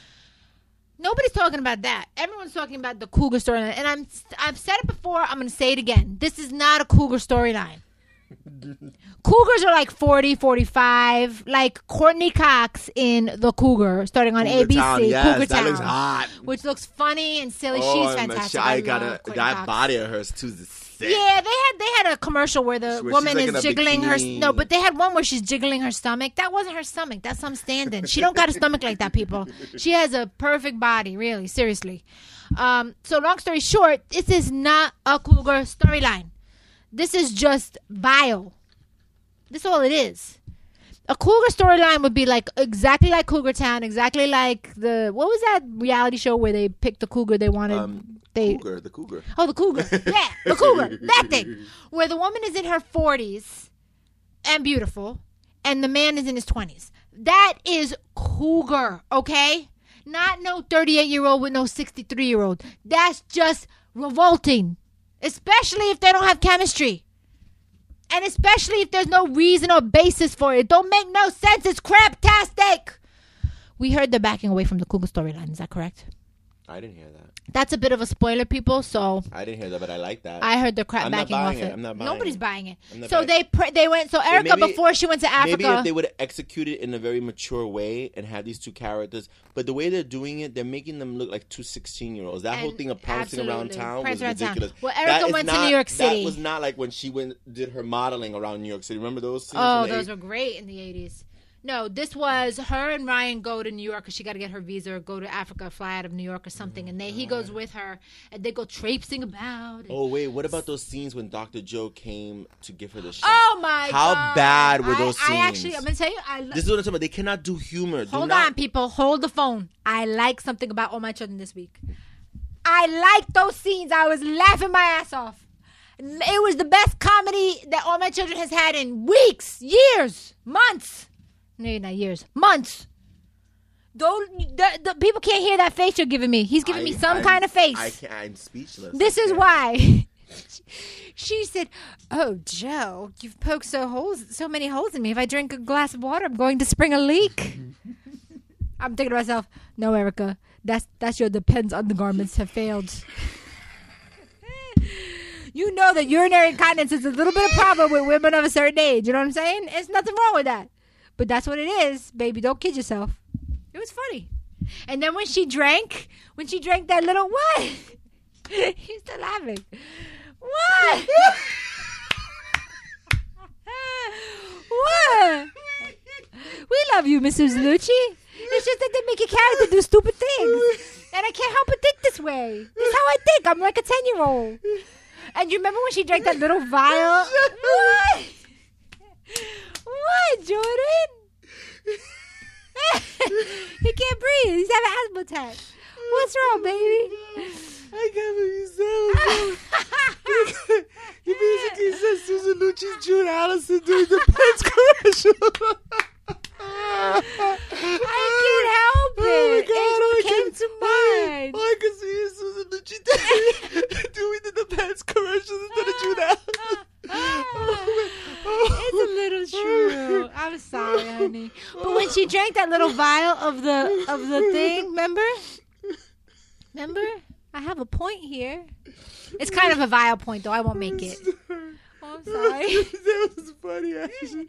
Nobody's talking about that. Everyone's talking about the Cougar storyline. And I've said it before. I'm going to say it again. This is not a Cougar storyline. Cougars are like 40, 45. Like Courtney Cox in The Cougar, starting on Cougar ABC. Town, yes, Cougar that Town. Looks hot. Which looks funny and silly. She's fantastic. I got that body of hers too. Yeah, they had a commercial where the woman is jiggling her. No, but they had one where she's jiggling her stomach. That wasn't her stomach. That's some stand-in. She don't got a stomach like that, people. She has a perfect body, really, seriously. So long story short, this is not a Cougar storyline. This is just vile. This is all it is. A Cougar storyline would be like exactly like Cougar Town, exactly like what was that reality show where they picked the cougar they wanted? The Cougar. Oh, the Cougar. Yeah, the Cougar. That thing. Where the woman is in her 40s and beautiful, and the man is in his 20s. That is Cougar, okay? Not no 38-year-old with no 63-year-old. That's just revolting. Especially if they don't have chemistry. And especially if there's no reason or basis for it. It don't make no sense. It's craptastic. We heard they're backing away from the Cougar storyline. Is that correct? I didn't hear that. That's a bit of a spoiler, people. So I didn't hear that, but I like that. I heard the crap backing off it. I'm not buying Nobody's it. buying it. So they went. So Erica, before she went to Africa, maybe if they would have executed in a very mature way and had these two characters, but the way they're doing it, they're making them look like two 16-year-olds. That whole thing of pouncing around town was ridiculous. Well, Erica went to New York City. That was not like when she did her modeling around New York City. Remember those scenes? Oh, those were great in the 80s. No, this was her and Ryan go to New York because she got to get her visa or go to Africa, fly out of New York or something. And he goes with her and they go traipsing about. Oh, wait. What about those scenes when Dr. Joe came to give her the shot? Oh, my God. How bad were those scenes? I'm going to tell you. This is what I'm talking about. They cannot do humor. Hold on, people. Hold the phone. I like something about All My Children this week. I like those scenes. I was laughing my ass off. It was the best comedy that All My Children has had in weeks, years, months. No, not years. Months. The people can't hear that face you're giving me. He's giving me some kind of face. I'm speechless. This is why. She said, "Oh, Joe, you've poked so many holes in me. If I drink a glass of water, I'm going to spring a leak." I'm thinking to myself, "No, Erica, that's your Depends undergarments have failed." You know that urinary incontinence is a little bit of a problem with women of a certain age. You know what I'm saying? There's nothing wrong with that. But that's what it is, baby. Don't kid yourself. It was funny. And then when she drank that little what? He's still laughing. What? What? We love you, Mrs. Lucci. It's just that they make your character do stupid things. And I can't help but think this way. This is how I think. I'm like a 10-year-old. And you remember when she drank that little vial? What? What, Jordan? He can't breathe. He's having asthma attack. What's wrong, baby? I can't believe you. You basically said Susan Lucci's June Allison doing the Pets commercial. I can't help it. It came to mind. I can see Susan Lucci doing the Pets commercial instead of June Allison. It's a little true. I'm sorry, honey. But when she drank that little vial of the thing, remember? I have a point here. It's kind of a vile point, though. I won't make it. Oh, I'm sorry. That was funny, actually.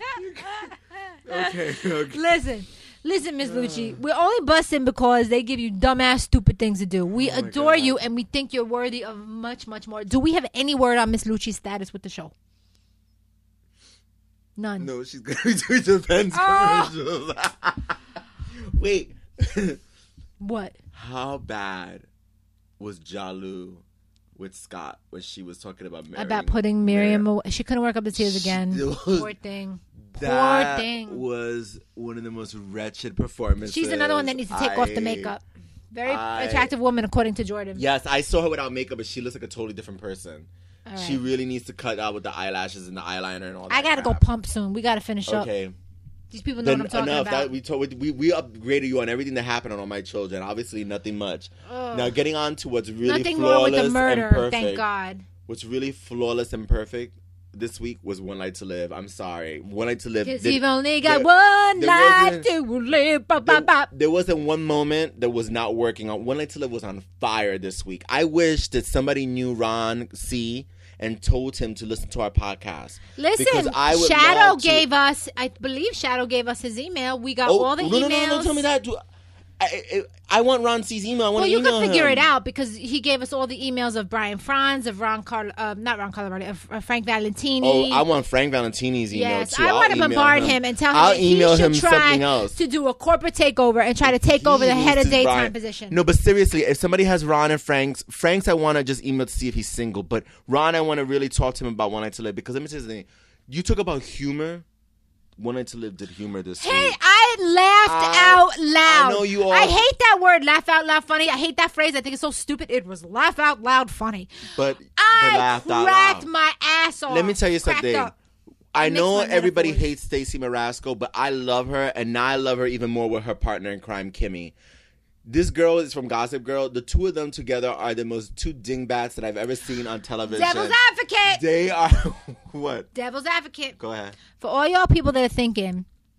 Okay. Listen, Miss Lucci. We're only busting because they give you dumbass, stupid things to do. We adore you, and we think you're worthy of much, much more. Do we have any word on Miss Lucci's status with the show? None. No, she's going to be doing the Pens commercials. Wait. What? How bad was Jalu with Scott when she was talking about Miriam? About putting Miriam away. She couldn't work up the tears again. Poor thing. That was one of the most wretched performances. She's another one that needs to take off the makeup. Very attractive woman, according to Jordan. Yes, I saw her without makeup, but she looks like a totally different person. Right. She really needs to cut out with the eyelashes and the eyeliner and all that. I gotta go pump soon. We gotta finish up. Okay. These people know what I'm talking about. We upgraded you on everything that happened on All My Children. Obviously, nothing much. Ugh. Now, getting on to what's really nothing flawless wrong with the murder, and perfect. thank God. What's really flawless and perfect this week was One Life to Live. I'm sorry. One Life to Live. Because you've only got one life to live. There wasn't one moment that was not working on. One Life to Live was on fire this week. I wish that somebody knew Ron C. and told him to listen to our podcast. Listen, Shadow gave us, I believe Shadow gave us his email. We got all the emails. No, tell me that. I want Ron C's email. I want to email him. Well, you can figure it out because he gave us all the emails of Brian Franz, of Frank Valentini. Oh, I want Frank Valentini's email yes, too. I want to bombard him and tell him that he should try to do a corporate takeover and try to take over the head of daytime position. No, but seriously, if somebody has Ron and Frank's, I want to just email to see if he's single. But Ron, I want to really talk to him about One Night to Live because let me tell you something. You talk about humor. One Night to Live did humor this week. I laughed out loud. I know you all. I hate that word, laugh out loud funny. I hate that phrase. I think it's so stupid. It was laugh out loud funny. But I cracked my ass off. Let me tell you something. I know everybody hates Stacey Marasco, but I love her, and now I love her even more with her partner in crime, Kimmy. This girl is from Gossip Girl. The two of them together are the most two dingbats that I've ever seen on television. Devil's advocate. They are what? Devil's advocate. Go ahead. For all y'all people that are thinking,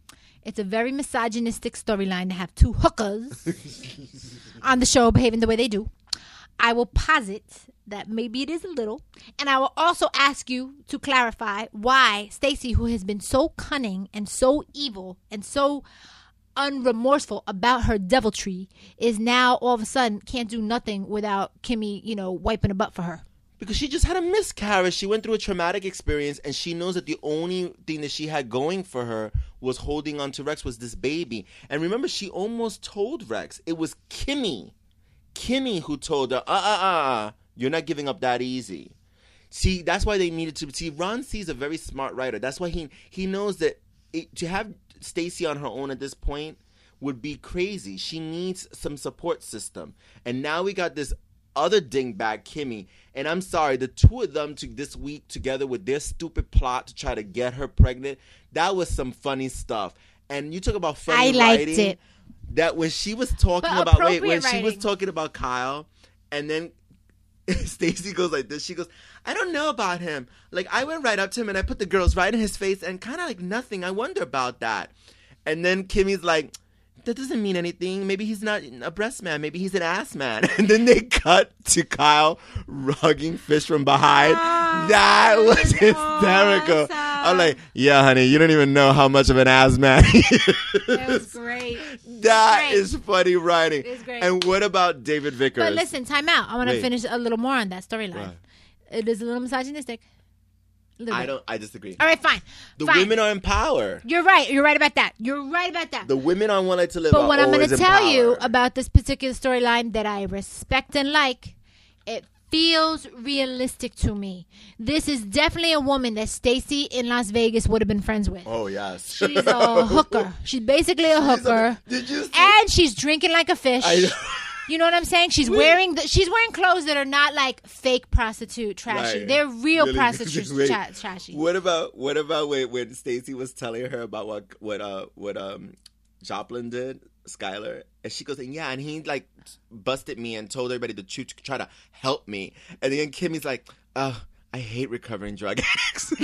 It's a very misogynistic storyline to have two hookers on the show behaving the way they do. I will posit that maybe it is a little. And I will also ask you to clarify why Stacey, who has been so cunning and so evil and so unremorseful about her deviltry, is now all of a sudden can't do nothing without Kimmy, wiping a butt for her. Because she just had a miscarriage. She went through a traumatic experience, and she knows that the only thing that she had going for her was holding on to Rex, was this baby. And remember, she almost told Rex. It was Kimmy who told her, you're not giving up that easy. See, that's why they needed to. See, Ron C is a very smart writer. That's why he knows that to have Stacey on her own at this point would be crazy. She needs some support system. And now we got this other dingbat, Kimmy. And I'm sorry, the two of them this week together with their stupid plot to try to get her pregnant, that was some funny stuff. And you talk about funny writing. I liked it. That when she was talking she was talking about Kyle, and then Stacey goes like this. She goes, I don't know about him. Like, I went right up to him and I put the girls right in his face and kind of like nothing. I wonder about that. And then Kimmy's like, that doesn't mean anything. Maybe he's not a breast man. Maybe he's an ass man. And then they cut to Kyle hugging Fish from behind. That was hysterical. Awesome. I'm like, yeah, honey, you don't even know how much of an ass man he is. It was great. That is funny writing. It's great. And what about David Vickers? But listen, time out. I want to finish a little more on that storyline. Right. It is a little misogynistic. I disagree. All right, fine. The women are in power. You're right. You're right about that. The women on One Life to Live but what I'm going to tell you about this particular storyline that I respect and like, it feels realistic to me. This is definitely a woman that Stacey in Las Vegas would have been friends with. Oh, yes. She's a hooker. She's basically a hooker. Did you see? And she's drinking like a fish. I know. You know what I'm saying? She's wearing clothes that are not like fake prostitute trashy. Right. They're real really prostitutes trashy. What about when Stacey was telling her about what Joplin did, Skylar, and she goes, and he like busted me and told everybody the truth to try to help me, and then Kimmy's like, I hate recovering drug addicts.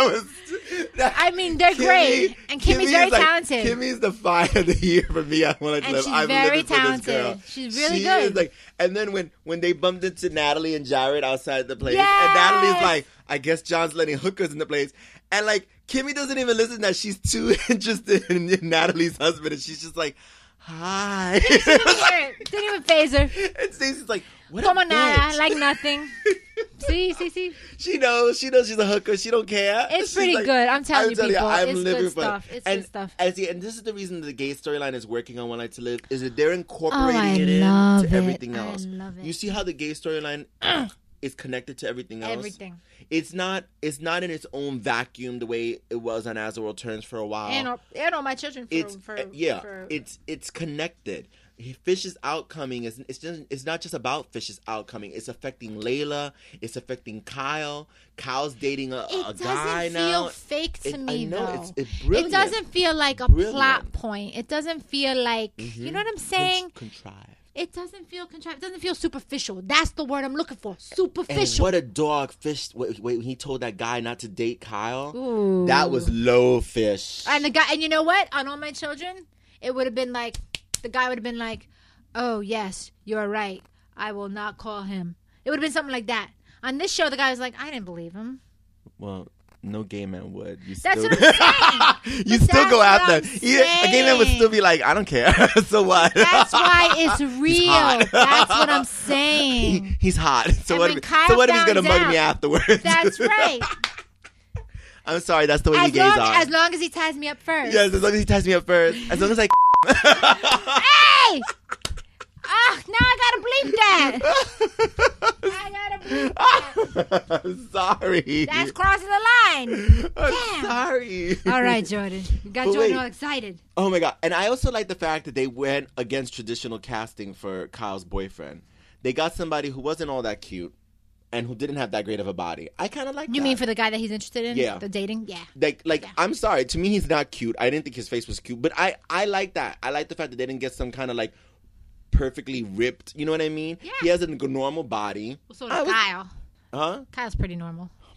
I mean, they're great. And Kimmy's very talented. Kimmy's the fire of the year for me. She's very talented. She's really good. Is and then when they bumped into Natalie and Jared outside the place, yes! and Natalie's like, I guess John's letting hookers in the place. And like, Kimmy doesn't even listen that she's too interested in Natalie's husband. And she's just like, hi. Didn't even phase her. And Stacey's like, what Come on now, like nothing. See. She knows she's a hooker. She don't care. It's pretty good. I'm telling you, people. I'm living good stuff. It's good stuff. And this is the reason the gay storyline is working on One Life to Live, is that they're incorporating it into everything else. I love it. You see how the gay storyline is connected to everything else? Everything. It's not in its own vacuum the way it was on As the World Turns for a while. And all my children it's connected. Fish's outcoming it's not just about Fish's outcoming. It's affecting Layla. It's affecting Kyle. Kyle's dating a guy now. It doesn't feel fake to me, though. It's brilliant. It doesn't feel like a plot point. It doesn't feel like, you know what I'm saying? It's contrived. It doesn't feel contrived. It doesn't feel superficial. That's the word I'm looking for. Superficial. And what a dog Fish. When he told that guy not to date Kyle. Ooh. That was low Fish. And you know what? On All My Children, it would have been like, the guy would have been like, oh, yes, you're right. I will not call him. It would have been something like that. On this show, the guy was like, I didn't believe him. Well, no gay man would. That's what I'm saying. You still go after. A gay man would still be like, I don't care. So what? That's why it's real. That's what I'm saying. He's hot. So what if he's going to mug me afterwards? That's right. I'm sorry. That's the way the gays are. As long as he ties me up first. Yes, as long as he ties me up first. As long as I... Hey! Now I gotta bleep that. I'm sorry. That's crossing the line. I'm sorry. All right, Jordan. You got Jordan all excited. Oh my God. And I also like the fact that they went against traditional casting for Kyle's boyfriend. They got somebody who wasn't all that cute and who didn't have that great of a body. I kind of like that. You mean for the guy that he's interested in? Yeah. The dating? Yeah. Yeah. I'm sorry. To me, he's not cute. I didn't think his face was cute. But I like that. I like the fact that they didn't get some kind of like perfectly ripped. You know what I mean? Yeah. He has a normal body. Well, so does Kyle. Huh? Kyle's pretty normal. But I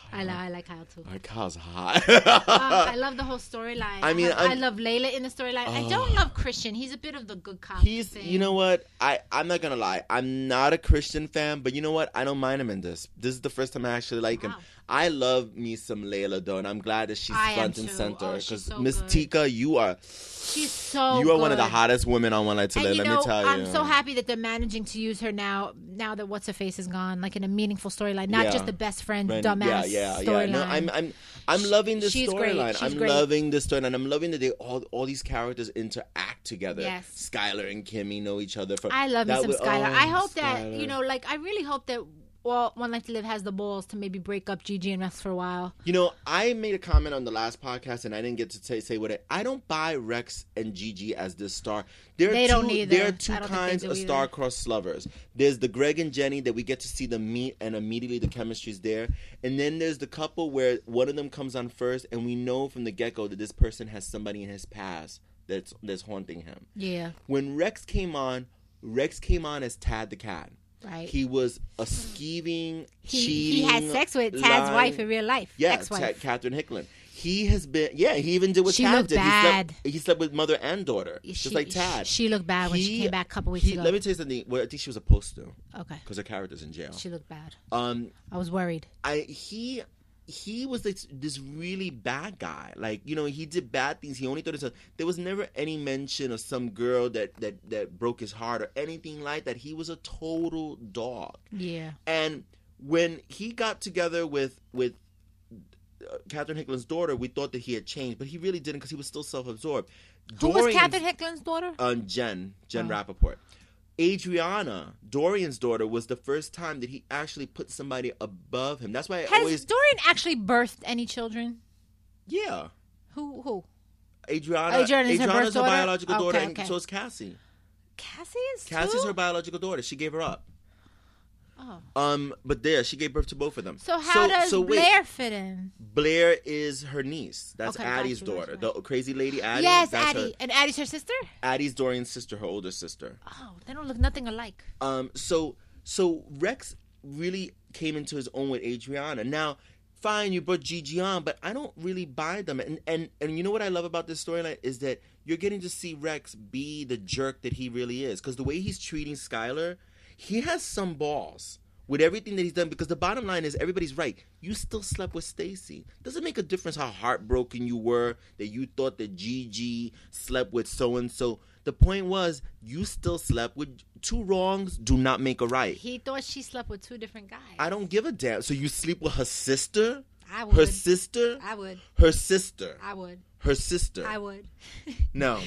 I like Kyle too. Kyle's hot. I love the whole storyline. I mean, I love Layla in the storyline. I don't love Christian. He's a bit of the good cop. You know what? I'm not gonna lie. I'm not a Christian fan, but you know what? I don't mind him in this. This is the first time I actually like him. I love me some Layla though, and I'm glad that she's front and center. Because Miss Tika, she's so you are one of the hottest women on One Life to Live. Let me tell you. I'm so happy that they're managing to use her now that What's Her Face is gone, like in a meaningful storyline, not just the best friend dumbass storyline. No, I'm loving this storyline. I'm great. loving this storyline. I'm loving that they all these characters interact together. Yes. Skylar and Kimmy know each other. I love me some Skylar. I hope that I really hope that One Life to Live has the balls to maybe break up Gigi and Rex for a while. I made a comment on the last podcast, and I didn't get to say what I don't buy Rex and Gigi as this star. They don't either. There are two kinds of star-crossed lovers. There's the Greg and Jenny that we get to see them meet, and immediately the chemistry's there. And then there's the couple where one of them comes on first, and we know from the get-go that this person has somebody in his past that's haunting him. Yeah. When Rex came on as Tad the cat. Right. He was a skeeving, cheating. He had sex with Tad's wife in real life. Yeah, ex-wife. Catherine Hicklin. He has been. Yeah, he even did what she Tad looked did. Bad. He slept with mother and daughter, just like Tad. She looked bad when she came back a couple weeks ago. Let me tell you something. Well, I think she was supposed to. Okay. Because her character's in jail. She looked bad. I was worried. He was this really bad guy. Like, he did bad things. He only thought there was never any mention of some girl that broke his heart or anything like that. He was a total dog. Yeah. And when he got together with Catherine Hicklin's daughter, we thought that he had changed, but he really didn't because he was still self-absorbed. Who was Catherine Hicklin's daughter? Jen Rappaport. Adriana, Dorian's daughter, was the first time that he actually put somebody above him. That's why Has Dorian actually birthed any children? Yeah. Who? Adriana's her biological daughter, and so is Cassie. Cassie's her biological daughter. She gave her up. Oh. But she gave birth to both of them. So how does Blair fit in? Blair is her niece. That's Addie's daughter. The crazy lady Addie. Yes, Addie. And Addie's her sister? Addie's Dorian's sister, her older sister. Oh, they don't look nothing alike. So Rex really came into his own with Adriana. Now, fine, you brought Gigi on, but I don't really buy them. And you know what I love about this storyline is that you're getting to see Rex be the jerk that he really is. Because the way he's treating Skylar, he has some balls with everything that he's done, because the bottom line is everybody's right. You still slept with Stacy. Doesn't make a difference how heartbroken you were that you thought that Gigi slept with so-and-so. The point was you still slept with. Two wrongs do not make a right. He thought she slept with two different guys. I don't give a damn. So you sleep with her sister? I would. Her sister? I would. Her sister? I would. Her sister? I would. No.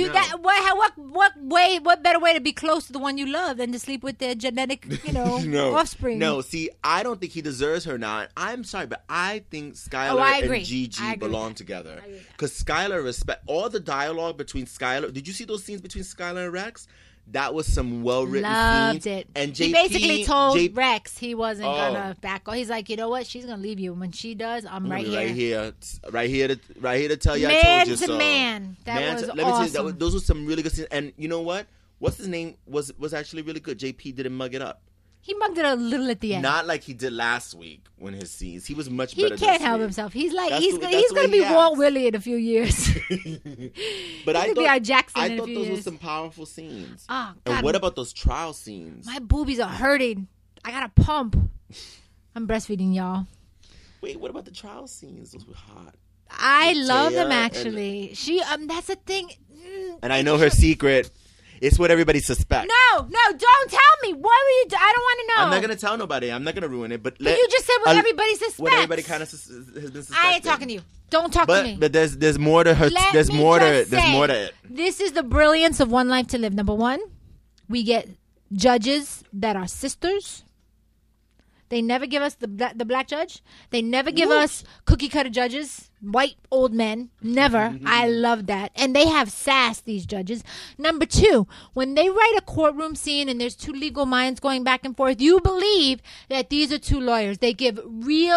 What better way to be close to the one you love than to sleep with their genetic, offspring? No, see, I don't think he deserves her now. I'm sorry, but I think Skylar and Gigi belong together. Because Skylar all the dialogue between Skylar. Did you see those scenes between Skylar and Rex? That was some well-written Loved scenes. it. And he basically told Rex he wasn't gonna back off. He's like, you know what? She's gonna leave you. When she does, I'm right here. Right here to tell you man I told you so. Man to man. Let me awesome. tell you, those were some really good scenes. And you know what? What's his name was actually really good. JP didn't mug it up. He mugged it a little at the end. Not like he did last week when his scenes. He was much better. He can't help himself. He's like he's gonna be Walt Willie in a few years. But I thought Jackson I thought those were some powerful scenes. Oh, God. And what about those trial scenes? My boobies are hurting. I got a pump. I'm breastfeeding, y'all. Wait, what about the trial scenes? Those were hot. I love them actually. She that's the thing. And I know her secret. It's what everybody suspects. No, don't tell me. What were you? I don't want to know. I'm not going to tell nobody. I'm not going to ruin it. But you just said what everybody suspects. What everybody kind of has been suspecting. I ain't talking to you. Don't talk to me. But there's more to her. There's more to it. This is the brilliance of One Life to Live. Number one, we get judges that are sisters. They never give us the black judge. They never give us cookie cutter judges, white old men. Never. I love that. And they have sass, these judges. Number two, when they write a courtroom scene and there's two legal minds going back and forth, you believe that these are two lawyers. They give real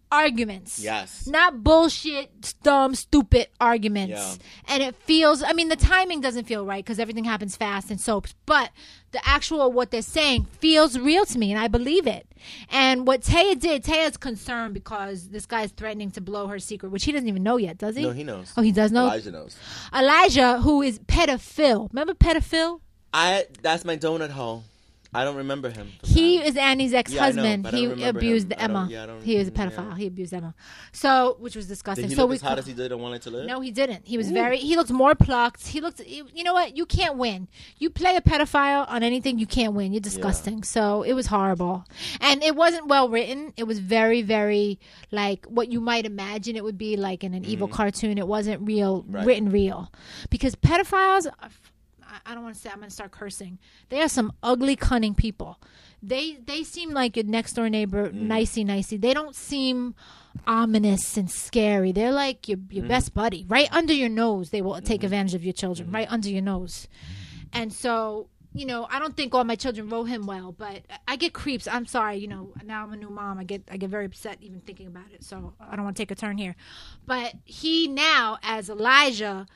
arguments. Yes. Not bullshit, dumb, stupid arguments. Yeah. And it feels, I mean, the timing doesn't feel right because everything happens fast in soaps, but the actual what they're saying feels real to me, and I believe it. And what Taya did, Taya's concerned because this guy's threatening to blow her secret, which he doesn't even know yet, does he? No, he knows. Oh, he does know? Elijah knows. Elijah, who is pedophile. Remember pedophile? That's my donut hole. I don't remember him. He is Annie's ex-husband. Yeah, I know, he but I don't abused remember him. Emma. He was a pedophile. Yeah. He abused Emma. So, which was disgusting. Did he so look as hot as he did on One Life to Live? No, he didn't. He was he looked more plucked. He looked, you know what? You can't win. You play a pedophile on anything, you can't win. You're disgusting. Yeah. So, it was horrible. And it wasn't well written. It was very, very, like, what you might imagine it would be, like in an evil cartoon. It wasn't written real. Because pedophiles are, I don't want to say, I'm going to start cursing. They are some ugly, cunning people. They seem like your next door neighbor, nicey. They don't seem ominous and scary. They're like your best buddy. Right under your nose, they will take advantage of your children. Right under your nose. And so, you know, I don't think all my children wrote him well, but I get creeps. I'm sorry, you know, now I'm a new mom. I get very upset even thinking about it. So I don't want to take a turn here. But he now, as Elijah,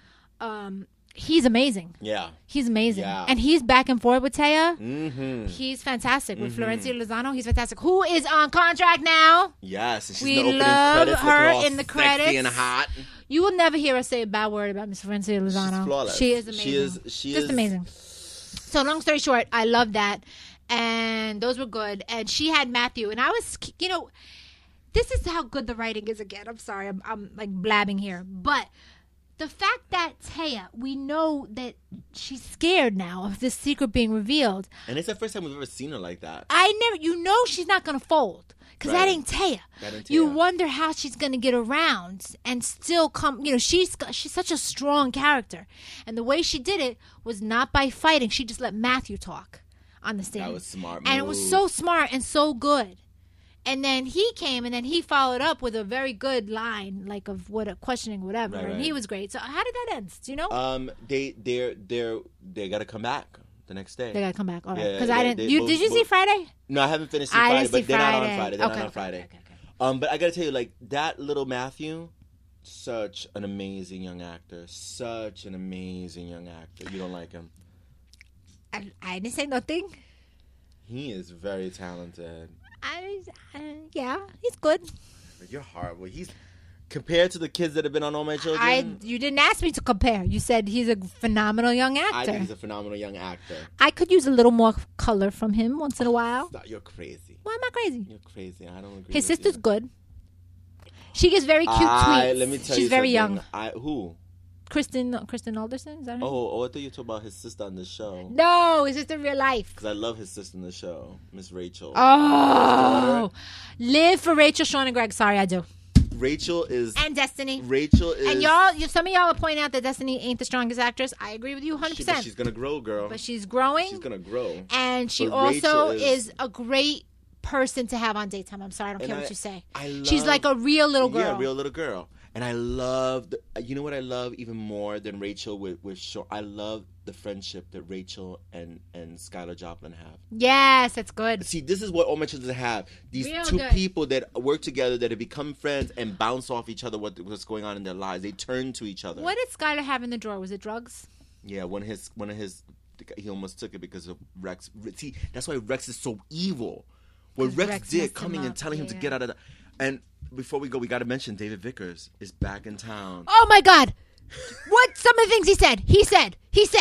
he's amazing. Yeah. He's amazing. Yeah. And he's back and forth with Taya. Mm-hmm. He's fantastic. With Florencia Lozano, he's fantastic. Who is on contract now? Yes. She's we in the love credits, her in the credits. Sexy and hot. You will never hear us say a bad word about Miss Florencia Lozano. She's flawless. She is amazing. She Just is amazing. So long story short, I love that. And those were good. And she had Matthew. And I was, you know, this is how good the writing is again. I'm sorry. I'm like blabbing here. But the fact that Taya, we know that she's scared now of this secret being revealed. And it's the first time we've ever seen her like that. You know she's not going to fold. Because that ain't Taya. You wonder how she's going to get around and still come. You know, she's such a strong character. And the way she did it was not by fighting. She just let Matthew talk on the stand. That was smart. And it was so smart and so good. And then he came, and then he followed up with a very good line, like of questioning whatever, and he was great. So how did that end? Do you know? They got to come back the next day. They got to come back. All right, because I didn't. Did you see Friday? No, I haven't finished Friday, but they're not on Friday. They're not on Friday. Okay. But I got to tell you, like that little Matthew, such an amazing young actor. Such an amazing young actor. You don't like him? I didn't say nothing. He is very talented. Yeah, he's good. You're horrible. He's compared to the kids that have been on All My Children. You didn't ask me to compare. You said he's a phenomenal young actor. I think he's a phenomenal young actor. I could use a little more color from him once in a while. Stop. You're crazy. Why am I crazy? You're crazy. I don't agree. His sister's good. She gives very cute tweets. Let me tell She's you very something. young. Who? Kristen Alderson, is that her? Oh, I thought you were talking about his sister on the show. No, his sister in real life. Because I love his sister in the show, Miss Rachel. Oh, live for Rachel, Sean, and Greg. Sorry, I do. Rachel is... And Destiny. Rachel is... And some of y'all are pointing out that Destiny ain't the strongest actress. I agree with you 100%. She's going to grow, girl. But she's growing. She's going to grow. And she also is a great person to have on daytime. I'm sorry, I don't care what you say. She's like a real little girl. Yeah, real little girl. And I love, you know what I love even more than Rachel with Sean? I love the friendship that Rachel and Skylar Joplin have. Yes, that's good. See, this is what All My Children have. These two people that work together, that have become friends and bounce off each other what's going on in their lives. They turn to each other. What did Skylar have in the drawer? Was it drugs? Yeah, one of his, he almost took it because of Rex. See, that's why Rex is so evil. What Rex did, coming and telling him to get out of the... And before we go, we got to mention David Vickers is back in town. Oh my God! What? Some of the things he said. He said,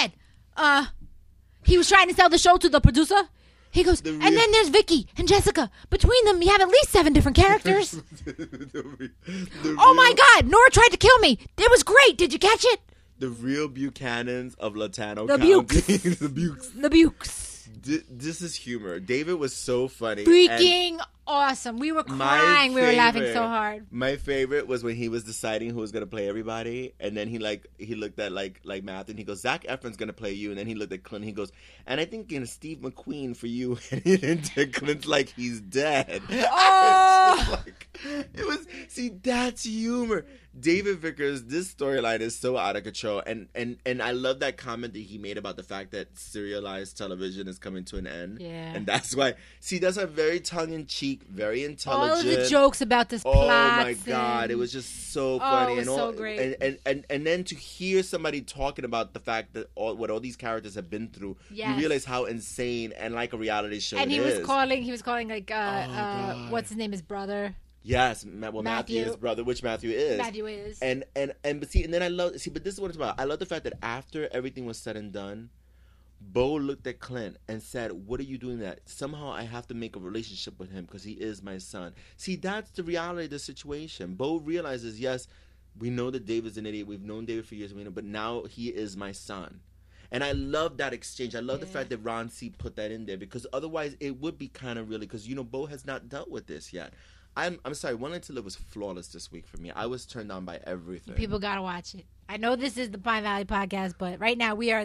he was trying to sell the show to the producer. He goes, and then there's Vicky and Jessica. Between them, you have at least 7 different characters. Oh my God! Nora tried to kill me. It was great. Did you catch it? The real Buchanans of Latano County. The Bukes. This is humor. David was so funny. Freaking awesome. We were crying. We were laughing so hard. My favorite was when he was deciding who was going to play everybody. And then he looked at like Matthew and he goes, Zac Efron's going to play you. And then he looked at Clint and he goes, and I think Steve McQueen for you. And Clint's like, he's dead. Oh! See, that's humor. David Vickers, this storyline is so out of control. And I love that comment that he made about the fact that serialized television is coming to an end. Yeah. And that's why, see, that's a very tongue-in-cheek, very intelligent. All of the jokes about this plot. Oh, my God. It was just so funny. It was so great. And then to hear somebody talking about the fact that what all these characters have been through, you realize how insane and like a reality show and it is. And he was calling like, what's his name, his brother? Yes, Matthew, his brother, which Matthew is. Matthew is. But see, and then but this is what it's about. I love the fact that after everything was said and done, Bo looked at Clint and said, "What are you doing that? Somehow I have to make a relationship with him because he is my son." See, that's the reality of the situation. Bo realizes, yes, we know that David's an idiot. We've known David for years, but now he is my son. And I love that exchange. I love the fact that Ron C put that in there because otherwise it would be kind of really, because, Bo has not dealt with this yet. I'm sorry, One Night to Live was flawless this week for me. I was turned on by everything. People gotta watch it. I know this is the Pine Valley podcast, but right now we are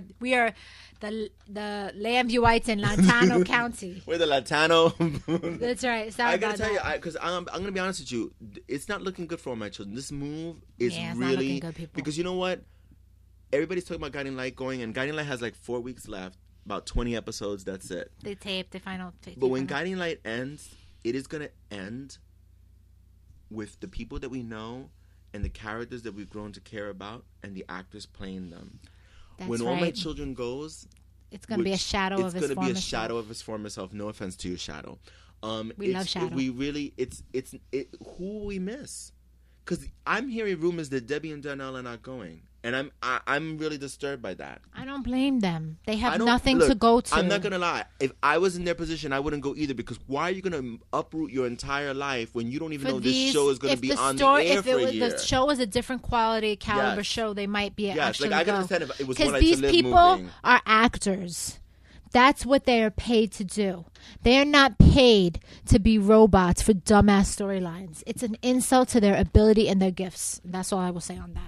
the Lambviewites in Latano County. We're the Latano. That's right. Sorry I gotta tell you, because I'm gonna be honest with you, it's not looking good for all my children. This move is it's really not looking good, people. Because you know what? Everybody's talking about Guiding Light going, and Guiding Light has like 4 weeks left, about 20 episodes. That's it. They tape the final. But when Guiding Light ends, it is gonna end with the people that we know and the characters that we've grown to care about and the actors playing them. That's when right. All My Children goes, it's going to be a shadow of his former self. It's going to be a shadow of his former self. No offense to you, Shadow. We love Shadow. We really, who we miss? Because I'm hearing rumors that Debbie and Donnell are not going. And I'm really disturbed by that. I don't blame them. They have nothing to go to. I'm not going to lie. If I was in their position, I wouldn't go either, because why are you going to uproot your entire life when you don't even know this show is going to be on the air for a year? If the show was a different quality caliber show, they might be actually I can understand if it was One Night to Live because these people are actors. That's what they are paid to do. They are not paid to be robots for dumbass storylines. It's an insult to their ability and their gifts. That's all I will say on that.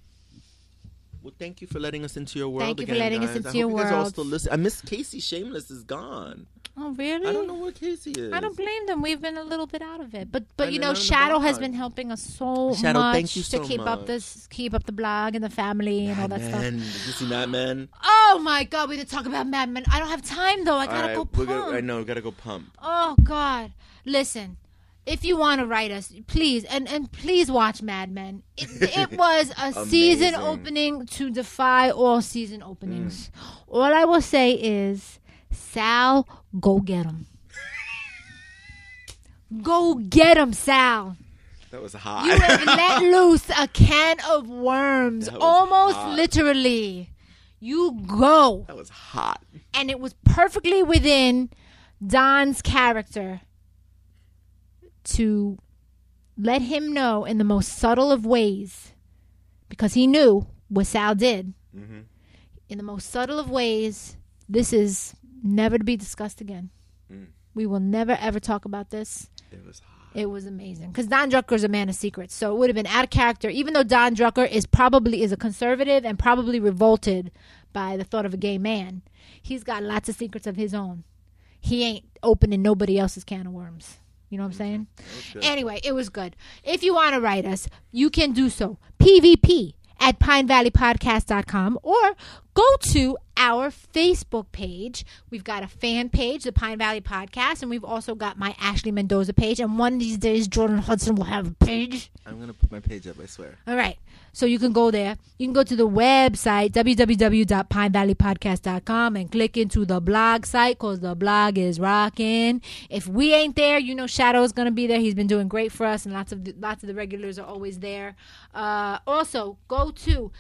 Well, thank you for letting us into your world. Thank you again, for letting guys. us into I your hope you guys all world. still listen. I miss Casey. Shameless is gone. Oh, really? I don't know where Casey is. I don't blame them. We've been a little bit out of it, but Shadow has been helping us so much thank you to so keep much. keep up the blog and the family and all that stuff. Did you see Mad Men? Oh my God, we didn't talk about Mad Men. I don't have time though. I gotta go pump. I know, we gotta go pump. Oh God, listen. If you want to write us, please, and please watch Mad Men. It was a season opening to defy all season openings. All I will say is, Sal, go get him. Go get him, Sal. That was hot. You have let loose a can of worms, almost hot. Literally. You go. That was hot. And it was perfectly within Don's character to let him know in the most subtle of ways, because he knew what Sal did. Mm-hmm. In the most subtle of ways, this is never to be discussed again. We will never, ever talk about this. It was hot. It was amazing. Because Don Drucker is a man of secrets. So it would have been out of character, even though Don Drucker is a conservative and probably revolted by the thought of a gay man. He's got lots of secrets of his own. He ain't opening nobody else's can of worms. You know what I'm saying? Anyway, it was good. If you want to write us, you can do so. PVP@PineValleyPodcast.com, or go to our Facebook page. We've got a fan page, the Pine Valley Podcast, and we've also got my Ashley Mendoza page. And one of these days, Jordan Hudson will have a page. I'm going to put my page up, I swear. All right. So you can go there. You can go to the website, www.pinevalleypodcast.com, and click into the blog site, because the blog is rocking. If we ain't there, Shadow is going to be there. He's been doing great for us, and lots of the regulars are always there. Also, go to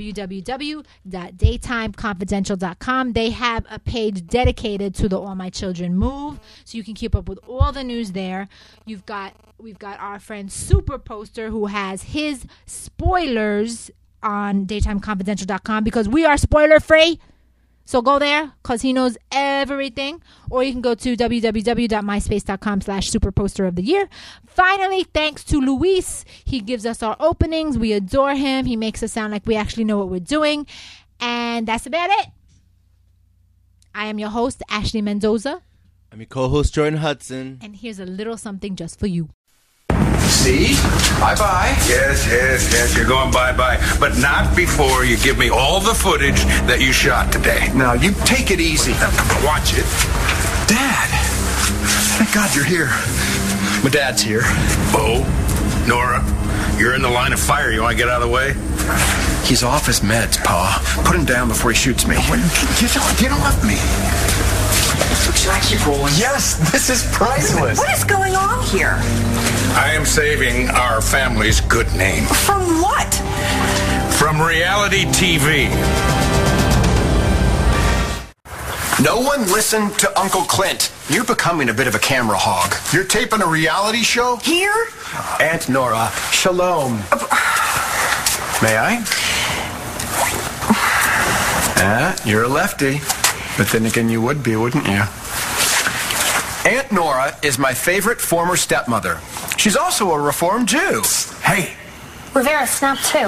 www.daytimeconfidential.com. They have a page dedicated to the All My Children move, so you can keep up with all the news there. We've got our friend Super Poster, who has his spoilers on daytimeconfidential.com, because we are spoiler free. So go there, because he knows everything. Or you can go to www.myspace.com/superposteroftheyear. Finally, thanks to Luis. He gives us our openings. We adore him. He makes us sound like we actually know what we're doing. And that's about it. I am your host, Ashley Mendoza. I'm your co-host, Jordan Hudson. And here's a little something just for you. See? Bye-bye. Yes, you're going bye-bye. But not before you give me all the footage that you shot today. Now, you take it easy. Watch it. Dad! Thank God you're here. My dad's here. Bo, Nora, you're in the line of fire. You want to get out of the way? He's off his meds, Pa. Put him down before he shoots me. Get off me. Should I keep rolling? Yes, this is priceless. What is going on here? I am saving our family's good name. From what? From reality TV. No one listen to Uncle Clint. You're becoming a bit of a camera hog. You're taping a reality show? Here? Aunt Nora, shalom. May I? You're a lefty. But then again, you would be, wouldn't you? Aunt Nora is my favorite former stepmother. She's also a Reformed Jew. Hey. Rivera snapped too.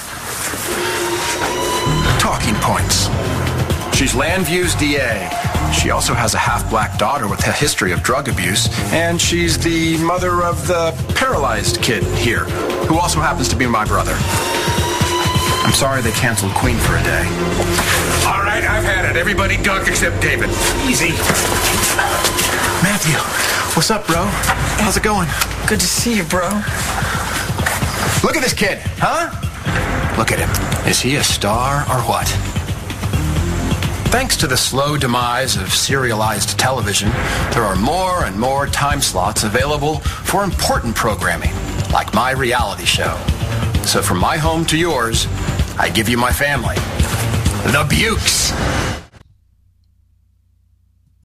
Talking points. She's Landview's DA. She also has a half-black daughter with a history of drug abuse. And she's the mother of the paralyzed kid here, who also happens to be my brother. I'm sorry they canceled Queen for a day. All right, I've had it. Everybody duck except David. Easy. Matthew, what's up, bro? How's it going? Good to see you, bro. Look at this kid, huh? Look at him. Is he a star or what? Thanks to the slow demise of serialized television, there are more and more time slots available for important programming, like my reality show. So from my home to yours, I give you my family, the Bukes.